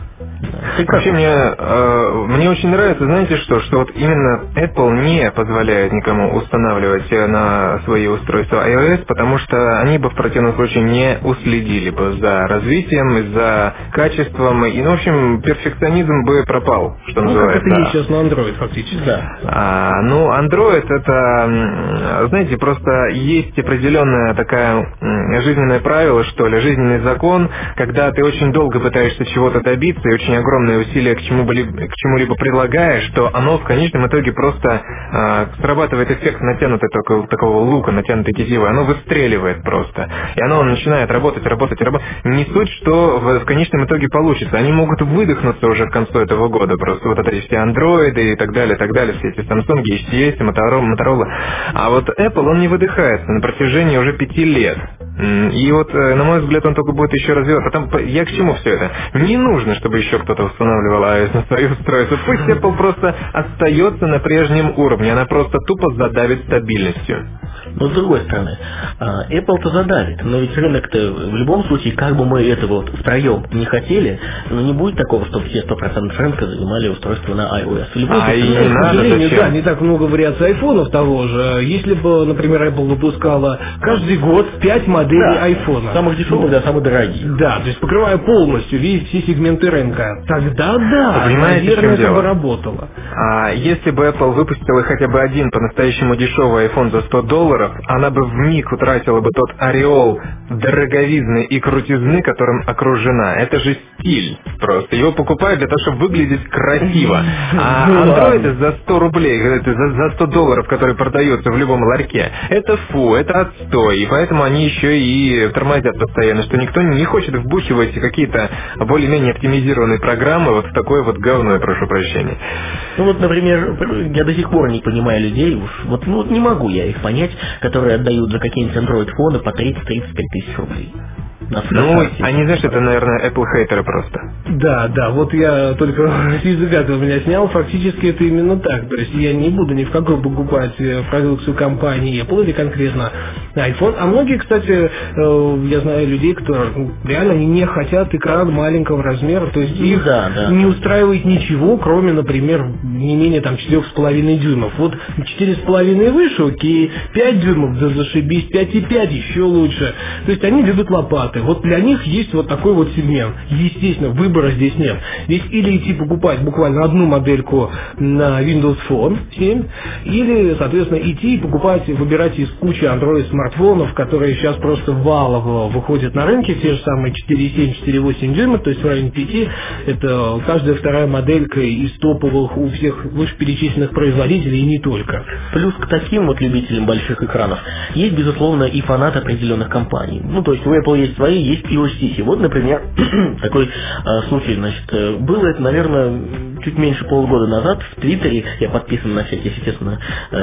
[SPEAKER 3] Вообще мне, э, мне очень нравится, знаете что, что вот именно Apple не позволяет никому устанавливать э, на свои устройства iOS, потому что они бы в противном случае не уследили бы за развитием, за качеством, и, ну, в общем, перфекционизм бы пропал, что
[SPEAKER 1] Ну, как
[SPEAKER 3] называется.
[SPEAKER 1] это есть сейчас на Android фактически.
[SPEAKER 4] Да.
[SPEAKER 3] А, ну, Android это, м, знаете, просто есть определенная такая м, жизненное правило, что ли, жизненный закон, когда ты очень долго пытаешься чего-то добиться и очень огромные усилия к чему-либо, к чему-либо прилагаешь, что оно в конечном итоге просто а, срабатывает эффект натянутой такого, такого лука, натянутой тетивы, оно выстреливает просто. И оно начинает работать, работать, работать. Не суть, что в, в конечном итоге получится. Они могут выдохнуться уже к концу этого года. Просто вот эти все андроиды и так далее, так далее, все эти Samsung, эйч ти эс, Motorola. А вот Apple, он не выдыхается на протяжении уже пяти лет. И вот, на мой взгляд, он только будет еще развиваться. Потом, я к чему все это? Не нужно, чтобы еще кто-то устанавливал iOS на свои устройства. Пусть Apple просто остается на прежнем уровне. Она просто тупо задавит стабильностью.
[SPEAKER 4] Но с другой стороны, Apple-то задавит, но ведь рынок-то в любом случае, как бы мы этого вот втроем не хотели, но не будет такого, чтобы все сто процентов рынка занимали устройство на iOS. В любом
[SPEAKER 3] А
[SPEAKER 4] случае,
[SPEAKER 3] и не
[SPEAKER 1] К
[SPEAKER 3] надо,
[SPEAKER 1] сожалению,
[SPEAKER 3] зачем?
[SPEAKER 1] да, не так много вариаций айфонов того же. Если бы, например, Apple выпускала каждый год пять моделей
[SPEAKER 4] да,
[SPEAKER 1] айфона.
[SPEAKER 4] самых дешевых до самых дорогих.
[SPEAKER 1] Да, то есть покрывая полностью весь, все сегменты рынка. Тогда да,
[SPEAKER 3] Вы понимаете, в чем
[SPEAKER 1] наверное, это
[SPEAKER 3] дело?
[SPEAKER 1] бы работало.
[SPEAKER 3] А если бы Apple выпустила хотя бы один по-настоящему дешевый iPhone за сто долларов, она бы вмиг утратила бы тот ореол дороговизны и крутизны, которым окружена. Это же стиль просто. Его покупают для того, чтобы выглядеть красиво. А Android за сто рублей, это за, за сто долларов, которые продаются в любом ларьке, это фу, это отстой. И поэтому они еще и тормозят постоянно, что никто не хочет вбухивать какие-то более-менее оптимизированные программы вот в такое вот говно, я прошу прощения.
[SPEAKER 4] Ну вот, например, я до сих пор не понимаю людей, уж вот, ну, вот не могу я их понять, которые отдают за какие-нибудь Android-фоны по тридцать-тридцать пять тысяч рублей. На
[SPEAKER 3] Ну,
[SPEAKER 4] сайте.
[SPEAKER 3] они, знаешь, это, наверное, Apple хейтеры просто.
[SPEAKER 1] Да, да, вот я только с языка у меня снял, фактически это именно так. То есть я не буду ни в какой покупать э, продукцию компании Apple или конкретно iPhone. А многие, кстати, э, я знаю людей, которые ну, реально они не хотят экран маленького размера, то есть
[SPEAKER 4] Ну
[SPEAKER 1] их
[SPEAKER 4] да, да.
[SPEAKER 1] не устраивает ничего, кроме, например, не менее там четырех с половиной дюймов. Вот четыре с половиной выше, окей, пять дюймов, да зашибись, пять и пять еще лучше. То есть они любят лопаты. Вот для них есть вот такой вот сегмент. Естественно, выбора здесь нет. Здесь или идти покупать буквально одну модельку на Windows Phone семь, или, соответственно, идти и покупать, выбирать из кучи Android смартфонов, которые сейчас просто валово выходят на рынке, те же самые четыре семь, четыре восемь дюйма, то есть в районе пяти, это каждая вторая моделька из топовых у всех вышеперечисленных производителей и не только.
[SPEAKER 4] Плюс к таким вот любителям больших экранов есть, безусловно, и фанаты определенных компаний. Ну, то есть у Apple есть свои, есть и у Сити. Вот, например, такой э, случай, значит, э, было это, наверное, чуть меньше полугода назад в Твиттере, я подписан на всякие, естественно,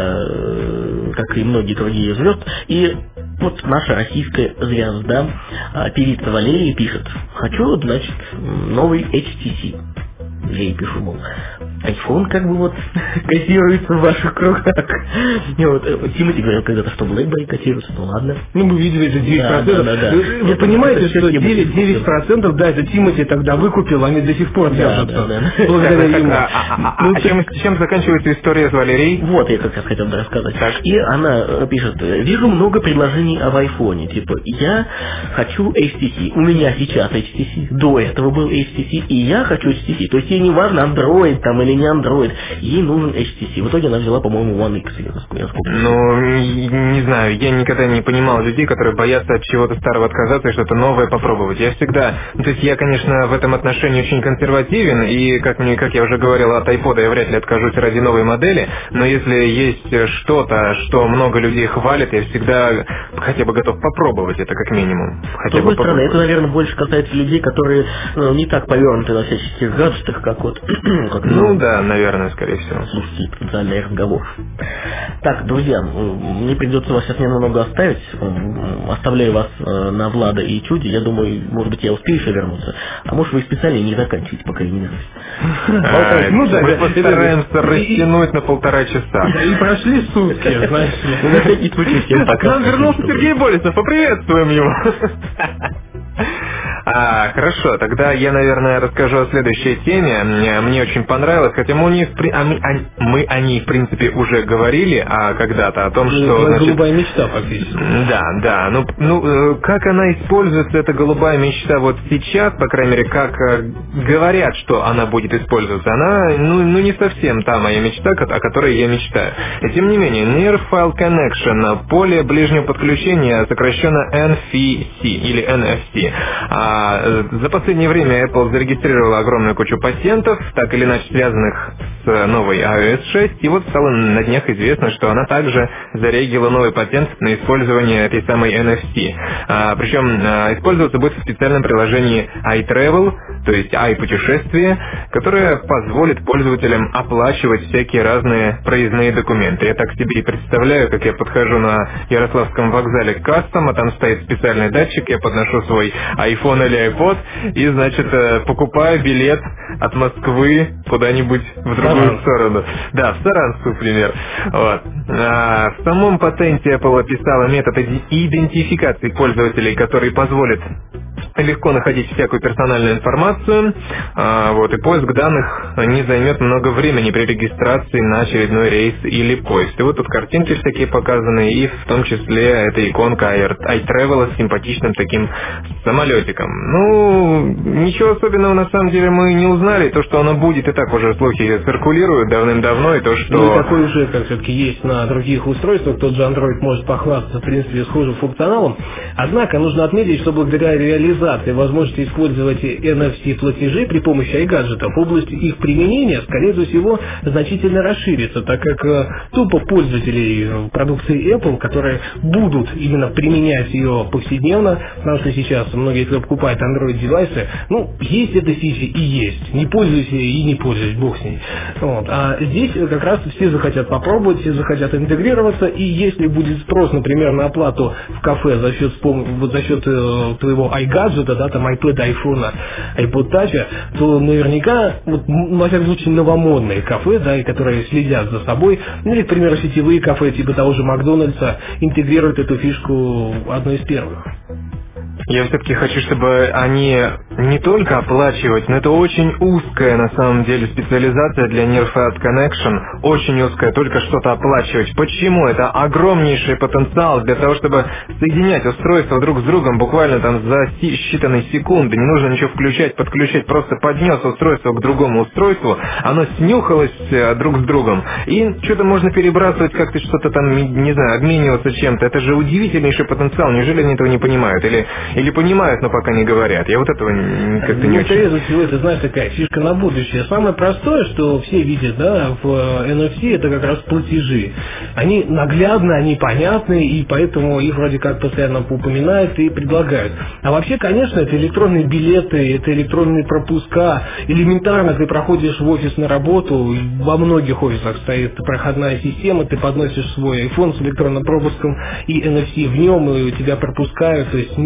[SPEAKER 4] э, как и многие другие звезды, и вот наша российская звезда, э, певица Валерия пишет: хочу, значит, новый эйч ти си. Я ей пишу, мол, iPhone как бы вот котируется в ваших кругах. И вот Тимати говорил когда-то, что BlackBerry котируется, ну ладно.
[SPEAKER 1] Ну, мы видели это девять процентов. Да, да, да. Вы, вы понимаете, что девять процентов, да, это Тимати тогда выкупил, они до сих пор держатся. Да, да, да. Благодаря ему.
[SPEAKER 3] А чем заканчивается история с Валерией?
[SPEAKER 4] Вот, я как раз хотел рассказать. И она пишет: вижу много предложений в айфоне. Типа, я хочу эйч ти си. У меня сейчас эйч ти си. До этого был эйч ти си. И я хочу эйч ти си. То есть ей не важно, Android там или не Android. Ей нужен эйч ти си. В итоге она взяла, по-моему, One X.
[SPEAKER 3] Ну, не знаю. Я никогда не понимал людей, которые боятся от чего-то старого отказаться и что-то новое попробовать. Я всегда... Ну, то есть я, конечно, в этом отношении очень консервативен. И, как, мне, как я уже говорил, от iPod я вряд ли откажусь ради новой модели. Но если есть что-то, что много людей хвалит, я всегда хотя бы готов попробовать это как минимум. Хотя
[SPEAKER 4] С другой стороны, это, наверное, больше касается людей, которые ну, не так повернуты на всяческих гаджетах, как вот... как,
[SPEAKER 3] ну, ну да, наверное, скорее всего.
[SPEAKER 4] Слушайте, потенциальный разговор. Так, друзья, мне придется вас сейчас немного оставить. Оставляю вас на Влада и Чуди. Я думаю, может быть, я успею еще вернуться. А может, вы специально не заканчиваете, пока я не вернусь.
[SPEAKER 3] Ну да, мы постараемся растянуть на полтора часа.
[SPEAKER 1] И прошли сутки, знаешь ли.
[SPEAKER 4] На всякий случай всем пока.
[SPEAKER 3] Нам вернулся Сергей Болесов, поприветствуем его. А, хорошо, тогда я, наверное, расскажу о следующей теме. Мне, мне очень понравилось, хотя мы, не, а мы, а, мы о ней, в принципе, уже говорили а, когда-то, о том, что...
[SPEAKER 1] Это голубая мечта, фактически.
[SPEAKER 3] Да, да. Ну, ну, как она используется, эта голубая мечта, вот сейчас, по крайней мере, как говорят, что она будет использоваться, она, ну, ну не совсем та моя мечта, о которой я мечтаю. И тем не менее, Near File Connection, поле ближнего подключения, сокращенно эн эф си или эн эф си. За последнее время Apple зарегистрировала огромную кучу патентов, так или иначе связанных с новой ай о эс шесть, и вот стало на днях известно, что она также зарегила новый патент на использование этой самой эн эф си. А, причем а, использоваться будет в специальном приложении iTravel, то есть iPутешествие, которое позволит пользователям оплачивать всякие разные проездные документы. Я так себе и представляю, как я подхожу на Ярославском вокзале к кассам, а там стоит специальный датчик, я подношу свой iPhone или iPod и, значит, покупаю билет от Москвы куда-нибудь в другую сторону. Да, в Саранск, например. Вот. А в самом патенте Apple описала метод идентификации пользователей, который позволит легко находить всякую персональную информацию, а, вот, и поиск данных не займет много времени при регистрации на очередной рейс или поезд. И вот тут картинки всякие показаны, и в том числе эта иконка iTravel с симпатичным таким самолетиком. Ну, ничего особенного на самом деле мы не узнали. То, что оно будет, и так уже слухи циркулируют давным-давно, и то, что...
[SPEAKER 1] Ну, такой уже, как все-таки есть на других устройствах, тот же Android может похвастаться, в принципе, схожим функционалом. Однако, нужно отметить, что благодаря реализации возможности использовать эн эф си-платежи при помощи iGadget'ов, область их применения, скорее всего, значительно расширится, так как э, тупо пользователей продукции Apple, которые будут именно применять ее повседневно, потому что сейчас многие, кто покупает Android-девайсы, ну, есть эта фича и есть. Не пользуйся и не пользуйся, бог с ней. Вот. А здесь как раз все захотят попробовать, все захотят интегрироваться, и если будет спрос, например, на оплату в кафе за счет, вот за счет э, твоего iGadget, да, там iPad, iPhone, iPod Touch, то наверняка, вот, во всяком случае, новомодные кафе, да, и которые следят за собой, ну или, к примеру, сетевые кафе, типа того же Макдональдса, интегрируют эту фишку одной из первых.
[SPEAKER 3] Я все-таки хочу, чтобы они не только оплачивать, но это очень узкая, на самом деле, специализация для Near File Connection. Очень узкая, только что-то оплачивать. Почему? Это огромнейший потенциал для того, чтобы соединять устройства друг с другом буквально там за считанные секунды. Не нужно ничего включать, подключать. Просто поднес устройство к другому устройству, оно снюхалось друг с другом. И что-то можно перебрасывать, как-то что-то там, не знаю, обмениваться чем-то. Это же удивительнейший потенциал. Неужели они этого не понимают? Или... Или понимают, но пока не говорят. Я вот этого как-то не
[SPEAKER 1] ну,
[SPEAKER 3] очень...
[SPEAKER 1] Скорее всего, это, знаешь, такая фишка на будущее. Самое простое, что все видят, да, в эн эф си, это как раз платежи. Они наглядны, они понятны, и поэтому их вроде как постоянно упоминают и предлагают. А вообще, конечно, это электронные билеты, это электронные пропуска. Элементарно ты проходишь в офис на работу, во многих офисах стоит проходная система, ты подносишь свой iPhone с электронным пропуском и эн эф си в нем, и тебя пропускают, то есть не нужно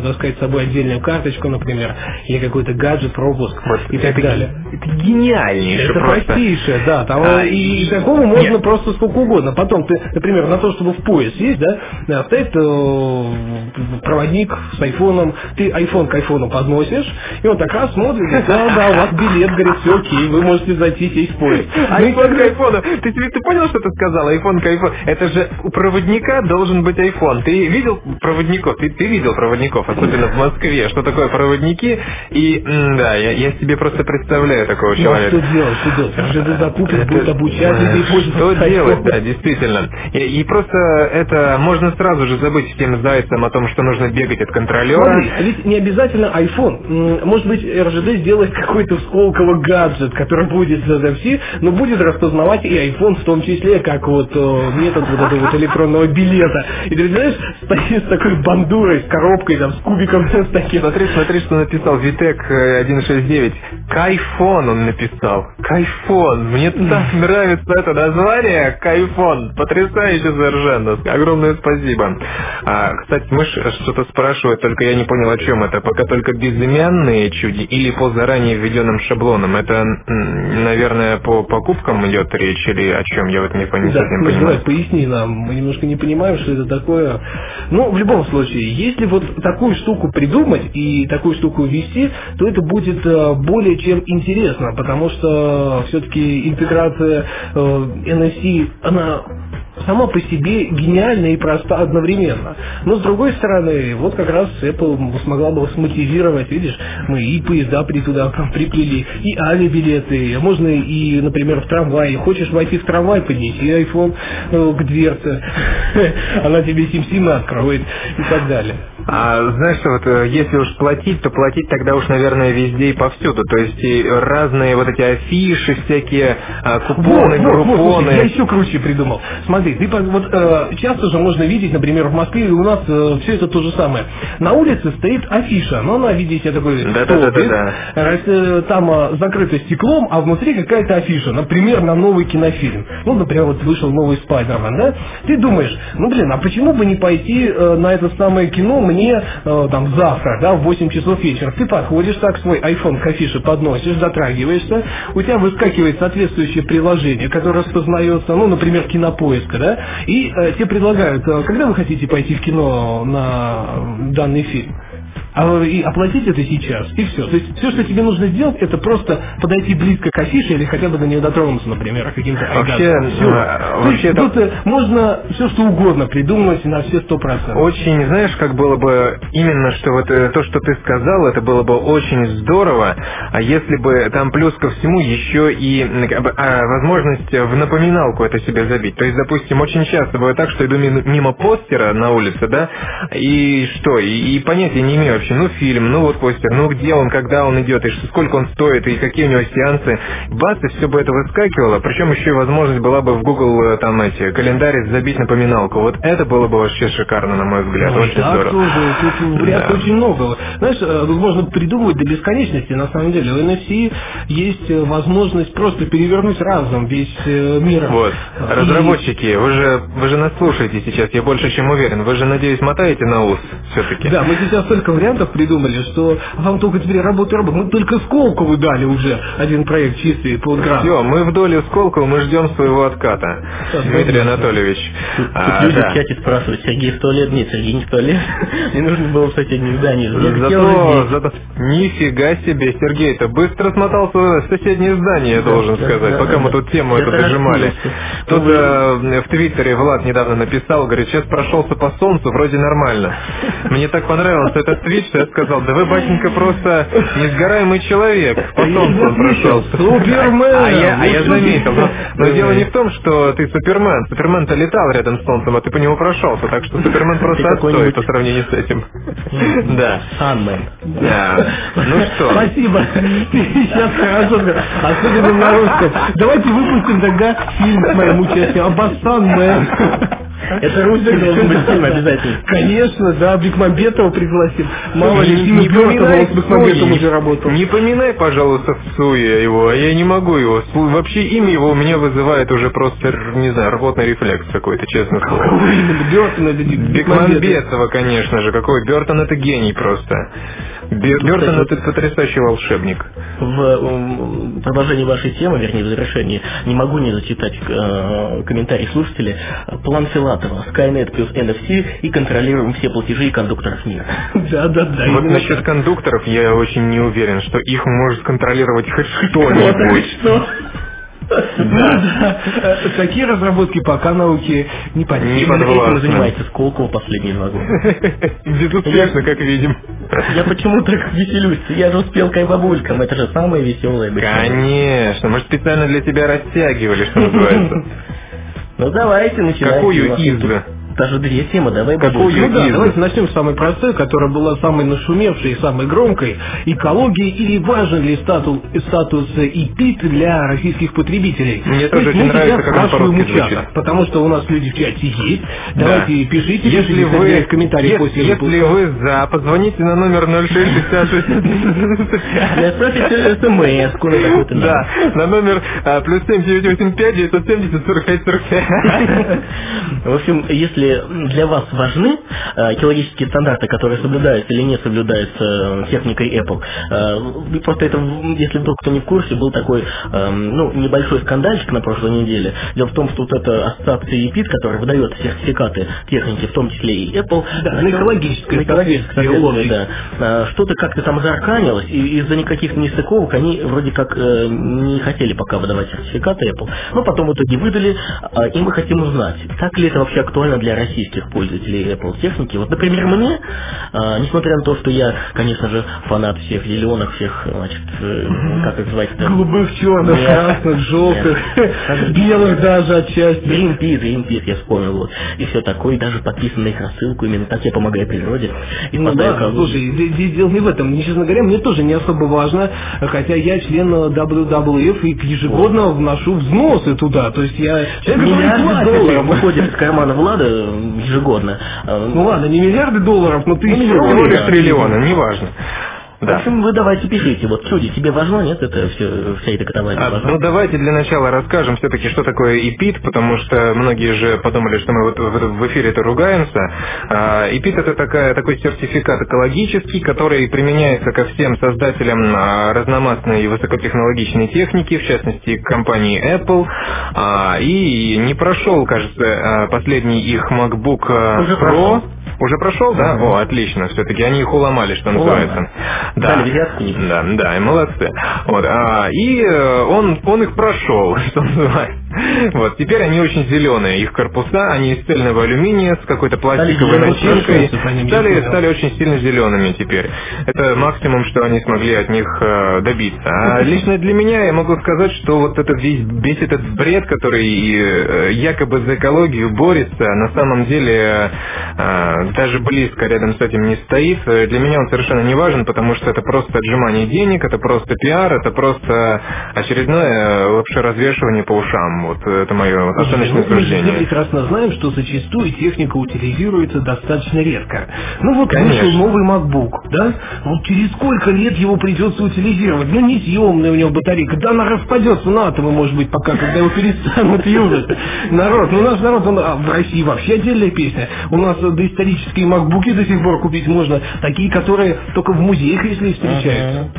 [SPEAKER 1] таскать с собой отдельную карточку, например, или какой-то гаджет, пропуск вот, и так
[SPEAKER 3] это,
[SPEAKER 1] далее.
[SPEAKER 3] Это гениальнейшее.
[SPEAKER 1] Это
[SPEAKER 3] просто.
[SPEAKER 1] простейшее, да. Там а, и, и такого можно нет. просто сколько угодно. Потом ты, например, на то, чтобы в пояс есть, да, стоит э, проводник с айфоном, ты айфон к айфону подносишь, и он так раз смотрит, говорит, да, да, у вас билет, говорит, все окей, вы можете зайти, сесть в поезд.
[SPEAKER 3] Айфон к айфону. Ты, ты понял, что ты сказал? Айфон к айфону. Это же у проводника должен быть айфон. Ты видел проводников? Ты, ты видел проводников, особенно в Москве. Что такое проводники? И да, я, я себе просто представляю такого
[SPEAKER 1] ну,
[SPEAKER 3] человека.
[SPEAKER 1] Ну, что делать? Что делать? РЖД закупит, будет обучать людей пользоваться.
[SPEAKER 3] Что делать, да, действительно. И, и просто это можно сразу же забыть всем зайцам о том, что нужно бегать от контролера.
[SPEAKER 1] Смотри, а ведь не обязательно iPhone. Может быть, РЖД сделает какой-то Сколково гаджет, который будет все, но будет распознавать и iPhone в том числе, как вот метод вот этого вот электронного билета. И ты знаешь, стоит с такой бандурой, с коробкой, там, с кубиком, с таким.
[SPEAKER 3] Смотри, смотри, что написал Витек сто шестьдесят девять. Кайфон он написал. Кайфон. Мне так нравится это название. Кайфон. Потрясающе совершенно. Огромное спасибо. А, кстати, мышь что-то спрашивает, только я не понял, о чем это. Пока только безымянные чуди или по заранее введенным шаблонам? Это, наверное, по покупкам идет речь или о чем? Я вот не, не
[SPEAKER 1] да,
[SPEAKER 3] совсем
[SPEAKER 1] ну,
[SPEAKER 3] понимаю.
[SPEAKER 1] Давай, поясни нам. Мы немножко не понимаем, что это такое. Ну, в любом случае, если вот такую штуку придумать и такую штуку ввести, то это будет более чем интересно, потому что все-таки интеграция эн эф си, она сама по себе гениальна и проста одновременно. Но с другой стороны, вот как раз Apple смогла бы смотивировать, видишь, мы и поезда при туда приплели, и авиабилеты, можно и, например, в трамвае. Хочешь войти в трамвай, поднеси iPhone к дверце, она тебе сим-симы откроет и так далее.
[SPEAKER 3] А знаешь что, вот если уж платить, то платить тогда уж, наверное, везде и повсюду. То есть и разные вот эти афиши, всякие а, купоны,
[SPEAKER 1] вот,
[SPEAKER 3] группоны.
[SPEAKER 1] Вот, вот, я еще круче придумал. Смотри, ты вот э, часто же можно видеть, например, в Москве, и у нас э, все это то же самое. На улице стоит афиша, но она, видите, такой
[SPEAKER 3] да, столбик, да, да, да,
[SPEAKER 1] да. там э, закрыто стеклом, а внутри какая-то афиша, например, на новый кинофильм. Ну, например, вот вышел новый Спайдермен, да? Ты думаешь, ну, блин, а почему бы не пойти э, на это самое кино мне э, там завтра, да, в восемь часов вечера? Ты подходишь, так свой iPhone к афише подносишь, дотрагиваешься, у тебя выскакивает соответствующее приложение, которое распознается, ну, например, Кинопоиска, да, и э, тебе предлагают, э, когда вы хотите пойти в кино на данный фильм, а, и оплатить это сейчас, и все. То есть все, что тебе нужно сделать, это просто подойти близко к афише или хотя бы до нее дотронуться, например, каким-то
[SPEAKER 3] вообще,
[SPEAKER 1] а, вообще тут это... можно все, что угодно придумать на все сто процентов.
[SPEAKER 3] Очень, знаешь, как было бы именно, что вот то, что ты сказал, это было бы очень здорово, а если бы там плюс ко всему еще и а, возможность в напоминалку это себе забить. То есть, допустим, очень часто бывает так, что иду мимо постера на улице, да, и что, и, и понятия не имею вообще, ну фильм, ну вот постер, ну где он, когда он идет, и сколько он стоит, и какие у него сеансы, бац, и все бы это выскакивало, причем еще и возможность была бы в Google там эти календарь забить напоминалку. Вот это было бы вообще шикарно, на мой взгляд,
[SPEAKER 1] ну,
[SPEAKER 3] очень
[SPEAKER 1] так
[SPEAKER 3] здорово.
[SPEAKER 1] Тоже, тут вариантов да. очень много. Знаешь, можно придумывать до бесконечности, на самом деле. У эн эф си есть возможность просто перевернуть разом весь мир.
[SPEAKER 3] Вот,
[SPEAKER 1] и...
[SPEAKER 3] разработчики, вы же, вы же нас слушаете сейчас, я больше чем уверен, вы же, надеюсь, мотаете на ус все-таки.
[SPEAKER 1] Да, мы сейчас только вариантов придумали, что вам только теперь работа и работа. Мы только Сколково дали уже один проект чистый по грамм.
[SPEAKER 3] Все, мы в доле Сколково, мы ждем своего отката, да, Дмитрий Анатольевич.
[SPEAKER 4] Тут, а, тут люди да. в чате спрашивают, Сергей в туалет? Нет, Сергей не в туалет. Мне нужно было в соседнем здании.
[SPEAKER 3] Зато, зато, нифига себе, Сергей-то быстро смотался в соседнее здание, я должен да, сказать, да, пока да, мы тут тему эту дожимали. Тут э, в Твиттере Влад недавно написал, говорит, сейчас прошелся по солнцу, вроде нормально. Мне так понравился этот твит, что я сказал, да вы, батенька, просто несгораемый человек. По солнцу он прошелся.
[SPEAKER 1] Супермен!
[SPEAKER 3] А я, а я заметил. Но, но дело не в том, что ты Супермен. Супермен-то летал рядом с солнцем, а ты по нему прошелся. Так что Супермен просто отстой по сравнению с этим. Да.
[SPEAKER 4] Санмен.
[SPEAKER 3] Да. Ну что?
[SPEAKER 1] Спасибо. Ты сейчас хорошо, особенно на русском. Давайте выпустим тогда фильм с моим участием. Аббасан Мэн.
[SPEAKER 4] Это Рузик должен быть фильм обязательно.
[SPEAKER 1] Конечно, да, Бекмамбетова пригласим. Мало ли, Тима Бёртона с Бекмамбетовым уже работал.
[SPEAKER 3] Не поминай, пожалуйста, в суе его, я не могу его. Вообще имя его у меня вызывает уже просто, не знаю, рвотный рефлекс какой-то, честно слово.
[SPEAKER 1] Бёртон это
[SPEAKER 3] Бекмамбетова, конечно же. Какой Бёртон, это гений просто. Бёртон это потрясающий волшебник.
[SPEAKER 4] В продолжении вашей темы, вернее, в завершении, не могу не зачитать э, комментарий слушателя. План Филатова. Skynet плюс эн эф си и контролируем все платежи и кондукторов мира.
[SPEAKER 1] Да, да, да.
[SPEAKER 3] Вот насчет кондукторов я очень не уверен, что их может контролировать хоть кто-нибудь.
[SPEAKER 1] Да, такие разработки пока науке не понятны.
[SPEAKER 4] Этим занимается Сколково последние два года.
[SPEAKER 3] Безуспешно, как видим.
[SPEAKER 4] Я почему так веселюсь? Я же успел к бабулькам, это же самое веселое.
[SPEAKER 3] Конечно, мы специально для тебя растягивали, что называется.
[SPEAKER 4] Ну давайте начинаем.
[SPEAKER 3] Какую из?
[SPEAKER 4] Даже две темы, давай
[SPEAKER 3] Какую
[SPEAKER 1] ну, да,
[SPEAKER 3] из?
[SPEAKER 1] давайте начнем с самой простой, которая была самой нашумевшей и самой громкой. Экология или важен ли статус, статус и пи ай для российских потребителей?
[SPEAKER 3] Мне
[SPEAKER 1] То
[SPEAKER 3] тоже
[SPEAKER 1] есть
[SPEAKER 3] очень
[SPEAKER 1] мы
[SPEAKER 3] нравится,
[SPEAKER 1] сейчас
[SPEAKER 3] как он
[SPEAKER 1] спрашиваем
[SPEAKER 3] по-русски
[SPEAKER 1] у чата,
[SPEAKER 3] звучит.
[SPEAKER 1] потому что у нас люди в чате есть.
[SPEAKER 3] Да.
[SPEAKER 1] Давайте пишите,
[SPEAKER 3] если
[SPEAKER 1] пишите
[SPEAKER 3] вы,
[SPEAKER 1] в комментариях
[SPEAKER 3] если,
[SPEAKER 1] после
[SPEAKER 3] если вы за, позвоните на номер ноль шесть шестьдесят шесть.
[SPEAKER 4] Отправьте смс-ку на какой-то.
[SPEAKER 3] Да, на номер плюс семь девять восемь пять девятьсот семьдесят сорок пять сорок пять.
[SPEAKER 4] В общем, если для вас важны экологические стандарты, которые соблюдаются или не соблюдаются техникой Apple. Просто это, если вдруг кто не в курсе, был такой ну, небольшой скандальчик на прошлой неделе. Дело в том, что вот эта ассоциация и пи ай, которая выдает сертификаты техники, в том числе и Apple,
[SPEAKER 1] да, на экологическое
[SPEAKER 4] соответствие, да, что-то как-то там зарканилось, и из-за никаких нестыковок они вроде как не хотели пока выдавать сертификаты Apple. Но потом в итоге выдали, и мы хотим узнать, так ли это вообще актуально для российских пользователей Apple техники. Вот, например, мне, а, несмотря на то, что я, конечно же, фанат всех зеленых, всех, значит, э, как их звать-то?
[SPEAKER 1] Голубых, черных, красных, желтых, белых даже отчасти.
[SPEAKER 4] Greenpeace, Greenpeace, я вспомнил, вот. И все такое, и даже подписан на их рассылку, именно так я помогаю природе. И
[SPEAKER 1] ну да, слушай, здесь дело не в этом. Мне, честно говоря, мне тоже не особо важно, хотя я член дабл ю дабл ю эф и ежегодно вношу взносы туда. То есть я...
[SPEAKER 4] Миллиарды долларов выходит из кармана Влада ежегодно.
[SPEAKER 1] Ну ладно, не миллиарды долларов, но ты
[SPEAKER 3] всего лишь триллиона, неважно. Да.
[SPEAKER 4] В общем, вы давайте пишите. Вот, Чуди, тебе важно, нет, это все, вся эта катавания
[SPEAKER 3] а,
[SPEAKER 4] важна?
[SPEAKER 3] Ну, давайте для начала расскажем все-таки, что такое и пи ай, потому что многие же подумали, что мы вот в эфире-то ругаемся. А, и пи ай это такая, такой сертификат экологический, который применяется ко всем создателям разномастной и высокотехнологичной техники, в частности, компании Apple. А, и не прошел, кажется, последний их MacBook
[SPEAKER 4] Уже
[SPEAKER 3] Pro.
[SPEAKER 4] прошел.
[SPEAKER 3] Уже прошел, да? Mm-hmm. О, отлично, все-таки они их уломали, что
[SPEAKER 4] уломали.
[SPEAKER 3] называется. Да, да, да, и молодцы. Вот, а, и он, он их прошел, что называется. Вот, теперь они очень зеленые, их корпуса, они из цельного алюминия с какой-то пластиковой начинкой, стали, стали очень сильно зелеными теперь. Это максимум, что они смогли от них э, добиться. А лично для меня я могу сказать, что вот этот весь, весь этот бред, который э, якобы за экологию борется, на самом деле э, даже близко рядом с этим не стоит. Для меня он совершенно не важен, потому что это просто отжимание денег, это просто пиар, это просто очередное лапшеразвешивание по ушам. Вот это мое оценочное суждение.
[SPEAKER 1] Мы прекрасно знаем, что зачастую техника утилизируется достаточно редко. Ну вот
[SPEAKER 3] Конечно.
[SPEAKER 1] вышел новый MacBook, да? Вот через сколько лет его придется утилизировать? Ну не съемная у него батарейка, да она распадется на атомы, может быть, пока, когда его перестанут юзать. Народ, ну наш народ, он, а в России вообще отдельная песня. У нас доисторические MacBook'и до сих пор купить можно, такие, которые только в музеях, если встречаются.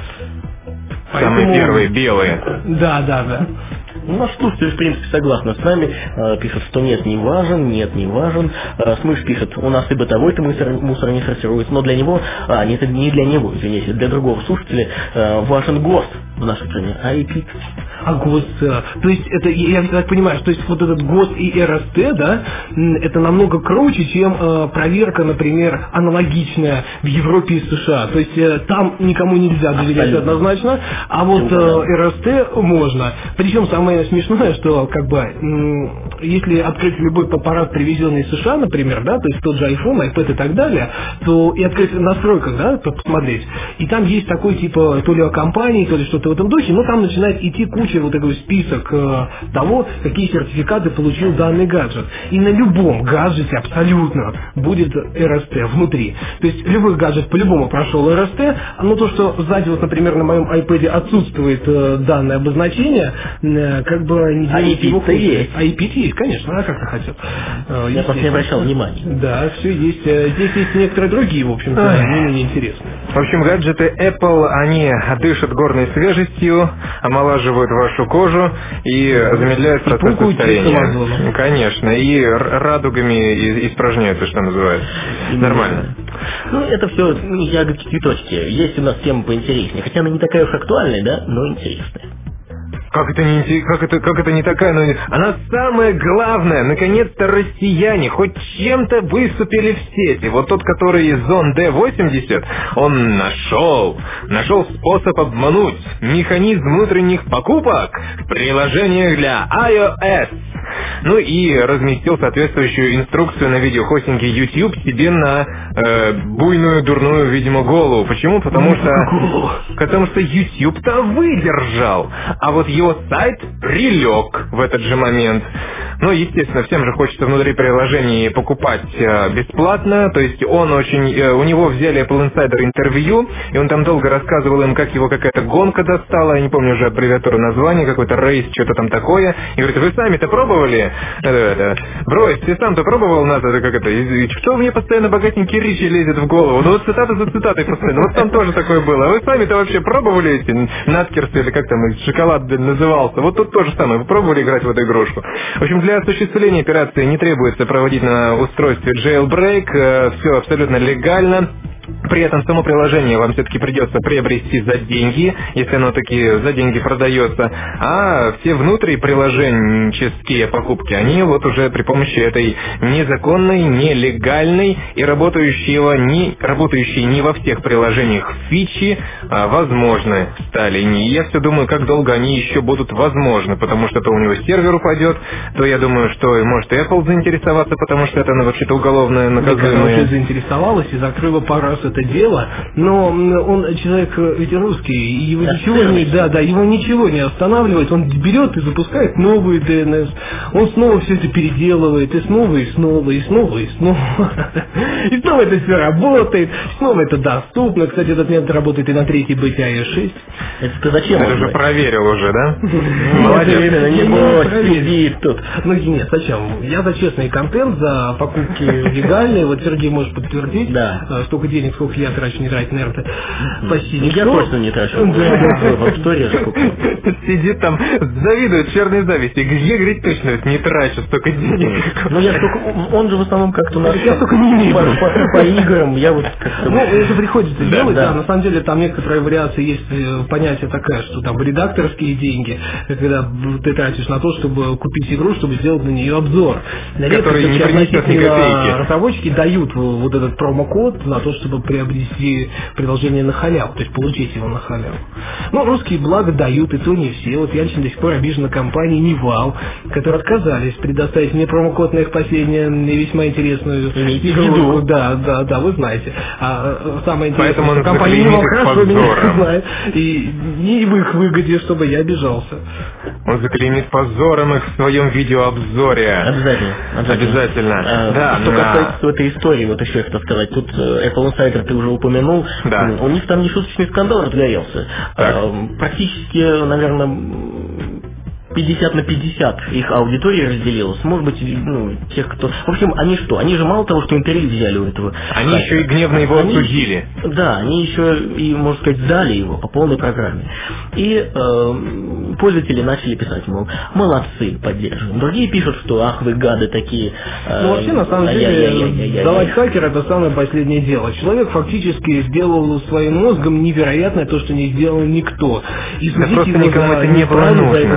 [SPEAKER 3] Самые
[SPEAKER 1] Поэтому...
[SPEAKER 3] первые, белые.
[SPEAKER 1] Да, да, да.
[SPEAKER 4] Ну, наш слушатель, в принципе, согласна с нами, э, пишет, что нет, не важен, нет, не важен. Э, Смыш пишет, у нас и бытовой-то мусор, мусор не сортируется, но для него, а, нет, это не для него, извините, для другого слушателя э, важен ГОСТ в нашей стране, а и пи ай.
[SPEAKER 1] А ГОСТ, то есть это, я так понимаю, то есть вот этот ГОСТ и эр эс тэ, да, это намного круче, чем э, проверка, например, аналогичная в Европе и США. То есть э, там никому нельзя доверять однозначно, а вот э, эр эс тэ можно. Причем самое смешное, что как бы м- если открыть любой аппарат, привезенный из США, например, да, то есть тот же iPhone, iPad и так далее, то и открыть в настройках, да, посмотреть, и там есть такой типа то ли о компании, то ли что-то что-то в этом духе, но там начинает идти куча вот такой список э, того, какие сертификаты получил данный гаджет. И на любом гаджете абсолютно будет эр эс ти внутри. То есть любой гаджет по-любому прошел эр эс ти, но то, что сзади, вот, например, на моем iPad отсутствует э, данное обозначение, э, как бы не делает его хуже.
[SPEAKER 4] есть.
[SPEAKER 1] ай пи ти есть, конечно, а как ты хотел. Э,
[SPEAKER 4] Я просто не обращал внимания.
[SPEAKER 1] Да, все есть. Здесь есть некоторые другие, в общем-то, не менее интересные.
[SPEAKER 3] В общем, гаджеты Apple, они дышат горной свежестью, омолаживают вашу кожу и замедляют
[SPEAKER 1] и
[SPEAKER 3] процесс старения. Конечно, и радугами испражняются, что называется. Нормально.
[SPEAKER 4] Ну, это все ягодки-цветочки. Есть у нас тема поинтереснее. Хотя она не такая уж актуальная, да, но интересная.
[SPEAKER 3] Как это не, как это, как это не такая, но она самая главная. Наконец-то россияне хоть чем-то выступили в сети. Вот тот, который Зон ди восемьдесят, он нашел, нашел способ обмануть механизм внутренних покупок в приложениях для iOS. Ну и разместил соответствующую инструкцию на видеохостинге YouTube себе на э, буйную, дурную, видимо, голову. Почему? Потому что, потому что YouTube-то выдержал, а вот его сайт прилег в этот же момент. Ну, естественно, всем же хочется внутри приложений покупать э, бесплатно, то есть он очень... Э, у него взяли Apple Insider интервью, и он там долго рассказывал им, как его какая-то гонка достала, я не помню уже аббревиатуру названия, какой-то рейс, что-то там такое, и говорит, вы сами-то пробовали? Да-да-да. Брось, ты сам-то пробовал нас, это как это? И, и что мне постоянно богатенький Ричи лезет в голову? Ну вот цитата за цитатой постоянно, вот там тоже такое было. А вы сами-то вообще пробовали эти наткерсы, или как там шоколад назывался? Вот тут то же самое, вы пробовали играть в эту игрушку? В общем, для осуществления операции не требуется проводить на устройстве jailbreak, все абсолютно легально. При этом само приложение вам все-таки придется приобрести за деньги, если оно таки за деньги продается, а все внутриприложенческие покупки, они вот уже при помощи этой незаконной, нелегальной и работающего не, работающей не во всех приложениях фичи а, возможны стали. И я все думаю, как долго они еще будут возможны, потому что то у него сервер упадет, то я думаю, что может и Apple заинтересоваться, потому что это ну, вообще-то уголовное наказуемое.
[SPEAKER 1] Она уже заинтересовалась и закрыла пару раз это дело, но он человек ведь русский, и его ничего не, да, да, его ничего не останавливает, он берет и запускает новый ди эн эс, он снова все это переделывает, и снова, и снова, и снова, и снова, и снова это все работает, снова это доступно, кстати, этот метод работает и на третьей бете ай о эс шесть.
[SPEAKER 4] Это ты зачем?
[SPEAKER 3] Ты уже проверил уже, да?
[SPEAKER 4] Молодец, не бойся, сидит тут.
[SPEAKER 1] Ну нет, зачем? Я за честный контент, за покупки легальные, вот Сергей может подтвердить,
[SPEAKER 4] да.
[SPEAKER 1] Столько денег, сколько я трачу, не трать, наверное, почти никто.
[SPEAKER 4] Я точно не трачу.
[SPEAKER 3] Сидит там, завидует черной зависти. Я, говорит, точно не трачу столько денег.
[SPEAKER 4] Ну, я столько... Он же в основном как-то...
[SPEAKER 1] Я столько не имею.
[SPEAKER 4] По играм, я вот как-то...
[SPEAKER 1] Ну, это приходится делать, да. На самом деле, там некоторые вариации есть, понятие такое, что там редакторские деньги, когда ты тратишь на то, чтобы купить игру, чтобы сделать на нее обзор.
[SPEAKER 3] Которые не принесет ни копейки.
[SPEAKER 1] Разработчики дают вот этот промокод на то, чтобы приобрести приложение на халяву, то есть получить его на халяву. Ну, русские блага дают, и то не все. Вот я лично до сих пор обижен на компании Невал, которые отказались предоставить мне промокод на их последнюю весьма интересную игру. Да, да, да, вы знаете. А самое интересное,
[SPEAKER 3] поэтому
[SPEAKER 1] что компания Невал хорошо меня знает, и не в их выгоде, чтобы я обижался.
[SPEAKER 3] Он заклеймит позором их в своем видеообзоре.
[SPEAKER 4] Обязательно.
[SPEAKER 3] Обязательно. Обязательно.
[SPEAKER 4] А,
[SPEAKER 3] да,
[SPEAKER 4] что
[SPEAKER 3] на...
[SPEAKER 4] касается этой истории, вот еще что сказать. Тут Apple Insider ты уже упомянул.
[SPEAKER 3] Да.
[SPEAKER 4] У них там нешуточный скандал разгорелся. А, практически, наверное, пятьдесят на пятьдесят их аудитория разделилась. Может быть, ну, тех, кто... В общем, они что? Они же мало того, что интервью взяли у этого...
[SPEAKER 3] Они сайта, еще и гневно его они, обсудили.
[SPEAKER 4] Да, они еще и, можно сказать, сдали его по полной программе. И э, пользователи начали писать, мол, молодцы, поддерживаем. Другие пишут, что ах, вы гады такие... Э,
[SPEAKER 1] ну, вообще, на самом деле, сдавать хакера — это самое последнее дело. Человек фактически сделал своим мозгом невероятное то, что не сделал никто. И
[SPEAKER 3] да просто никому это не было нужно.
[SPEAKER 1] Это тоже не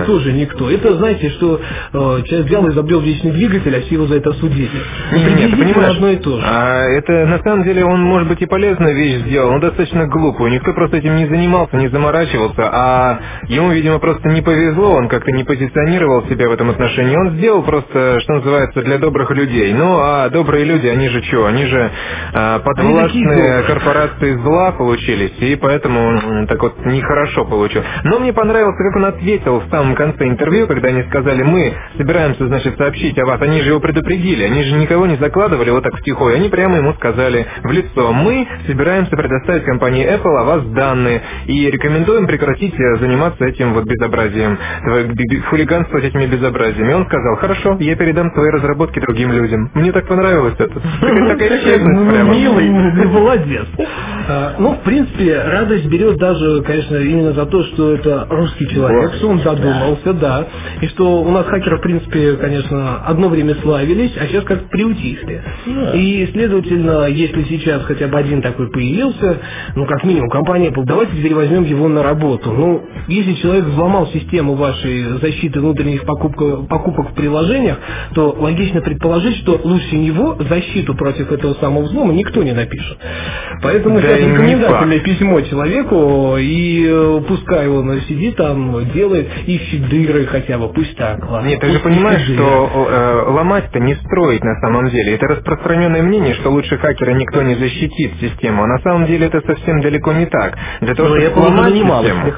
[SPEAKER 1] никто. Это, знаете, что э, человек взял и изобрел вечный двигатель, а все его за это судили.
[SPEAKER 3] Нет, нет, ты понимаешь,
[SPEAKER 1] одно и то же.
[SPEAKER 3] А, это на самом деле он, может быть, и полезную вещь сделал, он достаточно глупую. Никто просто этим не занимался, не заморачивался, а ему, видимо, просто не повезло, он как-то не позиционировал себя в этом отношении. Он сделал просто, что называется, для добрых людей. Ну, а добрые люди, они же что? Они же а, подвластные корпорации зла получились, и поэтому так вот нехорошо получилось. Но мне понравилось, как он ответил в самом конце интервью, когда они сказали: мы собираемся, значит, сообщить о вас. Они же его предупредили, они же никого не закладывали вот так втихую. Они прямо ему сказали в лицо: мы собираемся предоставить компании Apple о вас данные и рекомендуем прекратить заниматься этим вот безобразием, хулиганствовать этими безобразиями. И он сказал: хорошо, я передам свои разработки другим людям. Мне так понравилось это. Такая честность прямо.
[SPEAKER 1] Милый, молодец. Ну, в принципе, радость берет даже, конечно, именно за то, что это русский человек, что он задумался, да, и что у нас хакеры, в принципе, конечно, одно время славились, а сейчас как-то приутихли. И, следовательно, если сейчас хотя бы один такой появился, ну, как минимум, компания Apple, давайте теперь возьмем его на работу. Ну, если человек взломал систему вашей защиты внутренних покупок, покупок в приложениях, то логично предположить, что лучше него защиту против этого самого взлома никто не напишет. Поэтому
[SPEAKER 3] да,
[SPEAKER 1] сейчас рекомендательное письмо человеку, и пускай он сидит там, делает, ищет дыры хотя бы, пусть так. Ладно,
[SPEAKER 3] нет, ты же понимаешь, что э, ломать-то не строить на самом деле. Это распространенное мнение, что лучше хакера никто не защитит систему. А на самом деле это совсем далеко не так. Для того, чтобы сломать систему...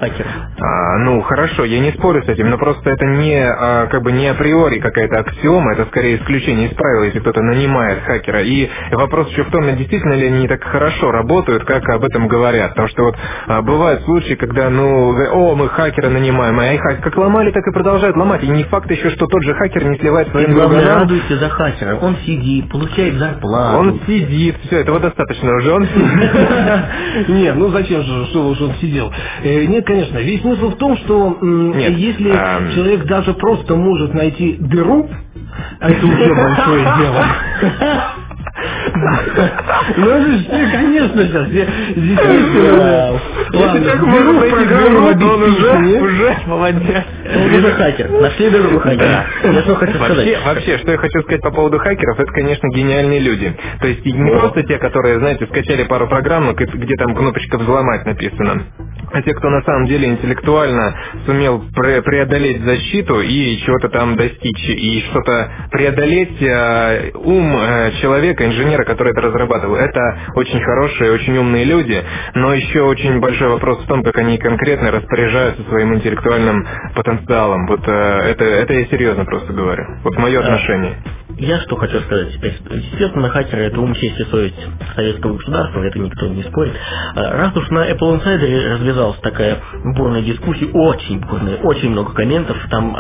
[SPEAKER 3] А, ну, хорошо, я не спорю с этим, но просто это не, а, как бы не априори какая-то аксиома, это скорее исключение из правил, если кто-то нанимает хакера. И вопрос еще в том, действительно ли они так хорошо работают, как об этом говорят. Потому что вот а, бывают случаи, когда, ну, о, мы хакера нанимаем, а их как ломали, так и продолжают ломать. И не факт еще, что тот же хакер не сливает своим
[SPEAKER 4] друганам. Главное, радуйся за хакера. Он сидит, получает зарплату.
[SPEAKER 3] Он сидит, все, этого достаточно уже, он сидит.
[SPEAKER 1] Нет, ну зачем же, что уж он сидел? Нет, конечно, весь смысл в том, что если человек даже просто может найти дыру, а это уже большое дело. Ну, конечно, сейчас. Действительно.
[SPEAKER 3] Если так можно найти дыру, то он уже, уже молодец.
[SPEAKER 4] Он уже хакер. Нашли дыру хакера. Я что хочу сказать.
[SPEAKER 3] Вообще, что я хочу сказать по поводу хакеров, это, конечно, гениальные люди. То есть не просто те, которые, знаете, скачали пару программ, где там кнопочка «взломать» написано, а те, кто на самом деле интеллектуально сумел пре- преодолеть защиту и чего-то там достичь, и что-то преодолеть э, ум э, человека, инженера, который это разрабатывал. Это очень хорошие, очень умные люди, но еще очень большой вопрос в том, как они конкретно распоряжаются своим интеллектуальным потенциалом. Вот э, это, это я серьезно просто говорю. Вот мое отношение.
[SPEAKER 4] Я что хочу сказать теперь. Естественно, хакеры — это ум, честь и совесть советского государства, это никто не спорит. Раз уж на Apple Insider развязалась такая бурная дискуссия, очень бурная, очень много комментов, там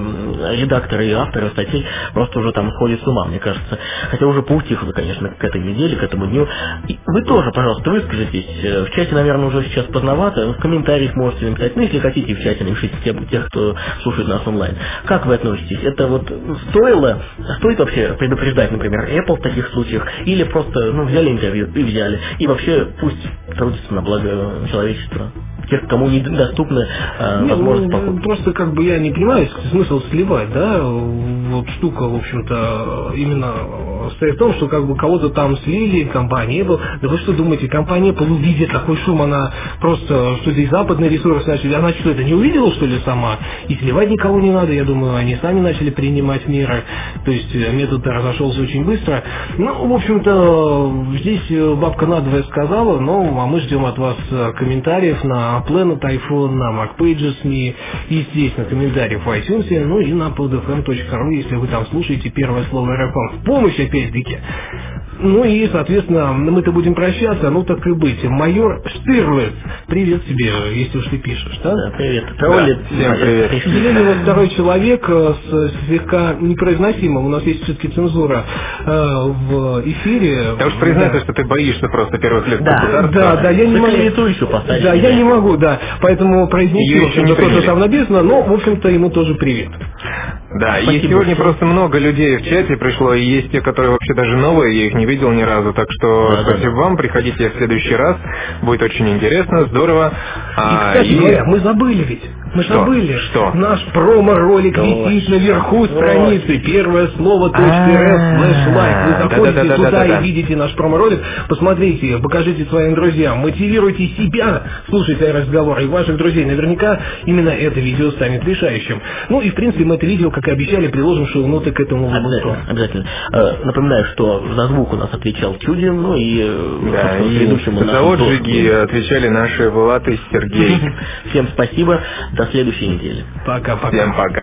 [SPEAKER 4] э, редакторы и авторы статей просто уже там сходят с ума, мне кажется. Хотя уже поутихло, конечно, к этой неделе, к этому дню. И вы тоже, пожалуйста, выскажитесь. В чате, наверное, уже сейчас поздновато, в комментариях можете написать, ну, если хотите, в чате напишите тем, тех, кто слушает нас онлайн. Как вы относитесь? Это вот стоило, стоит вообще предупреждать, например, Apple в таких случаях, или просто, ну, взяли интервью и взяли, и вообще пусть трудится на благо человечества, тех, кому недоступны э, возможности покупки.
[SPEAKER 1] Просто как бы я не понимаю смысл сливать, да, вот штука, в общем-то, именно состоит в том, что как бы кого-то там слили, компания Apple, да вы что думаете, компания Apple увидит такой шум, она просто, что здесь западный ресурс начали, она что, это не увидела, что ли, сама? И сливать никого не надо, я думаю, они сами начали принимать меры, то есть метод разошелся очень быстро. Ну, в общем-то, здесь бабка надвое сказала, ну, а мы ждем от вас комментариев на Planet iPhone, на MacPages точка ми, естественно, комментариев в iTunes, ну и на pod f m точка ru, если вы там слушаете первое слово эр эф эм в помощь, опять-таки. Ну и, соответственно, мы-то будем прощаться, ну так и быть. Майор Штирлиц, привет тебе, если уж ты пишешь, да?
[SPEAKER 4] Да, привет.
[SPEAKER 3] Да, всем привет.
[SPEAKER 1] К сожалению, вот второй человек с слегка непроизносимым, у нас есть все-таки цензура э, в эфире.
[SPEAKER 3] Да уж признайся, да. Что ты боишься просто первых лет
[SPEAKER 4] да.
[SPEAKER 3] государства.
[SPEAKER 1] Да, да, я не могу.
[SPEAKER 4] еще поставить.
[SPEAKER 1] Да, я не могу, да. Поэтому произнести, в общем-то, то, что там написано, но, в общем-то, ему тоже привет.
[SPEAKER 3] Да,
[SPEAKER 4] Спасибо
[SPEAKER 3] и сегодня
[SPEAKER 4] большое.
[SPEAKER 3] просто много людей в чате пришло, и есть те, которые вообще даже новые, я их не видел ни разу, так что
[SPEAKER 4] Да,
[SPEAKER 3] спасибо
[SPEAKER 4] да, да.
[SPEAKER 3] вам, приходите в следующий раз, будет очень интересно, здорово.
[SPEAKER 1] И,
[SPEAKER 3] А,
[SPEAKER 1] кстати
[SPEAKER 3] и-
[SPEAKER 1] говоря, мы забыли ведь. Мы
[SPEAKER 3] Что?
[SPEAKER 1] забыли.
[SPEAKER 3] Что?
[SPEAKER 1] Наш промо-ролик
[SPEAKER 4] Точно.
[SPEAKER 1] висит наверху страницы. Первое слово точка
[SPEAKER 3] А,
[SPEAKER 1] рф слэш лайк. Вы заходите
[SPEAKER 3] да-да-да-да-да-да.
[SPEAKER 1] туда и видите наш промо-ролик. Посмотрите, покажите своим друзьям. Мотивируйте себя слушать разговоры и ваших друзей. Наверняка именно это видео станет решающим. Ну и в принципе мы это видео, как и обещали, приложим шоу-ноты к этому выпуску.
[SPEAKER 4] Обязательно, обязательно. Э, Напоминаю, что за звук у нас отвечал Чудин, ну и, э,
[SPEAKER 3] Да,
[SPEAKER 4] собственно,
[SPEAKER 3] и
[SPEAKER 4] ведущему
[SPEAKER 3] за
[SPEAKER 4] нашему
[SPEAKER 3] отжиги
[SPEAKER 4] доступу.
[SPEAKER 3] отвечали наши Влад и Сергей.
[SPEAKER 4] Всем спасибо, до следующей недели.
[SPEAKER 1] Пока-пока.
[SPEAKER 3] Всем пока.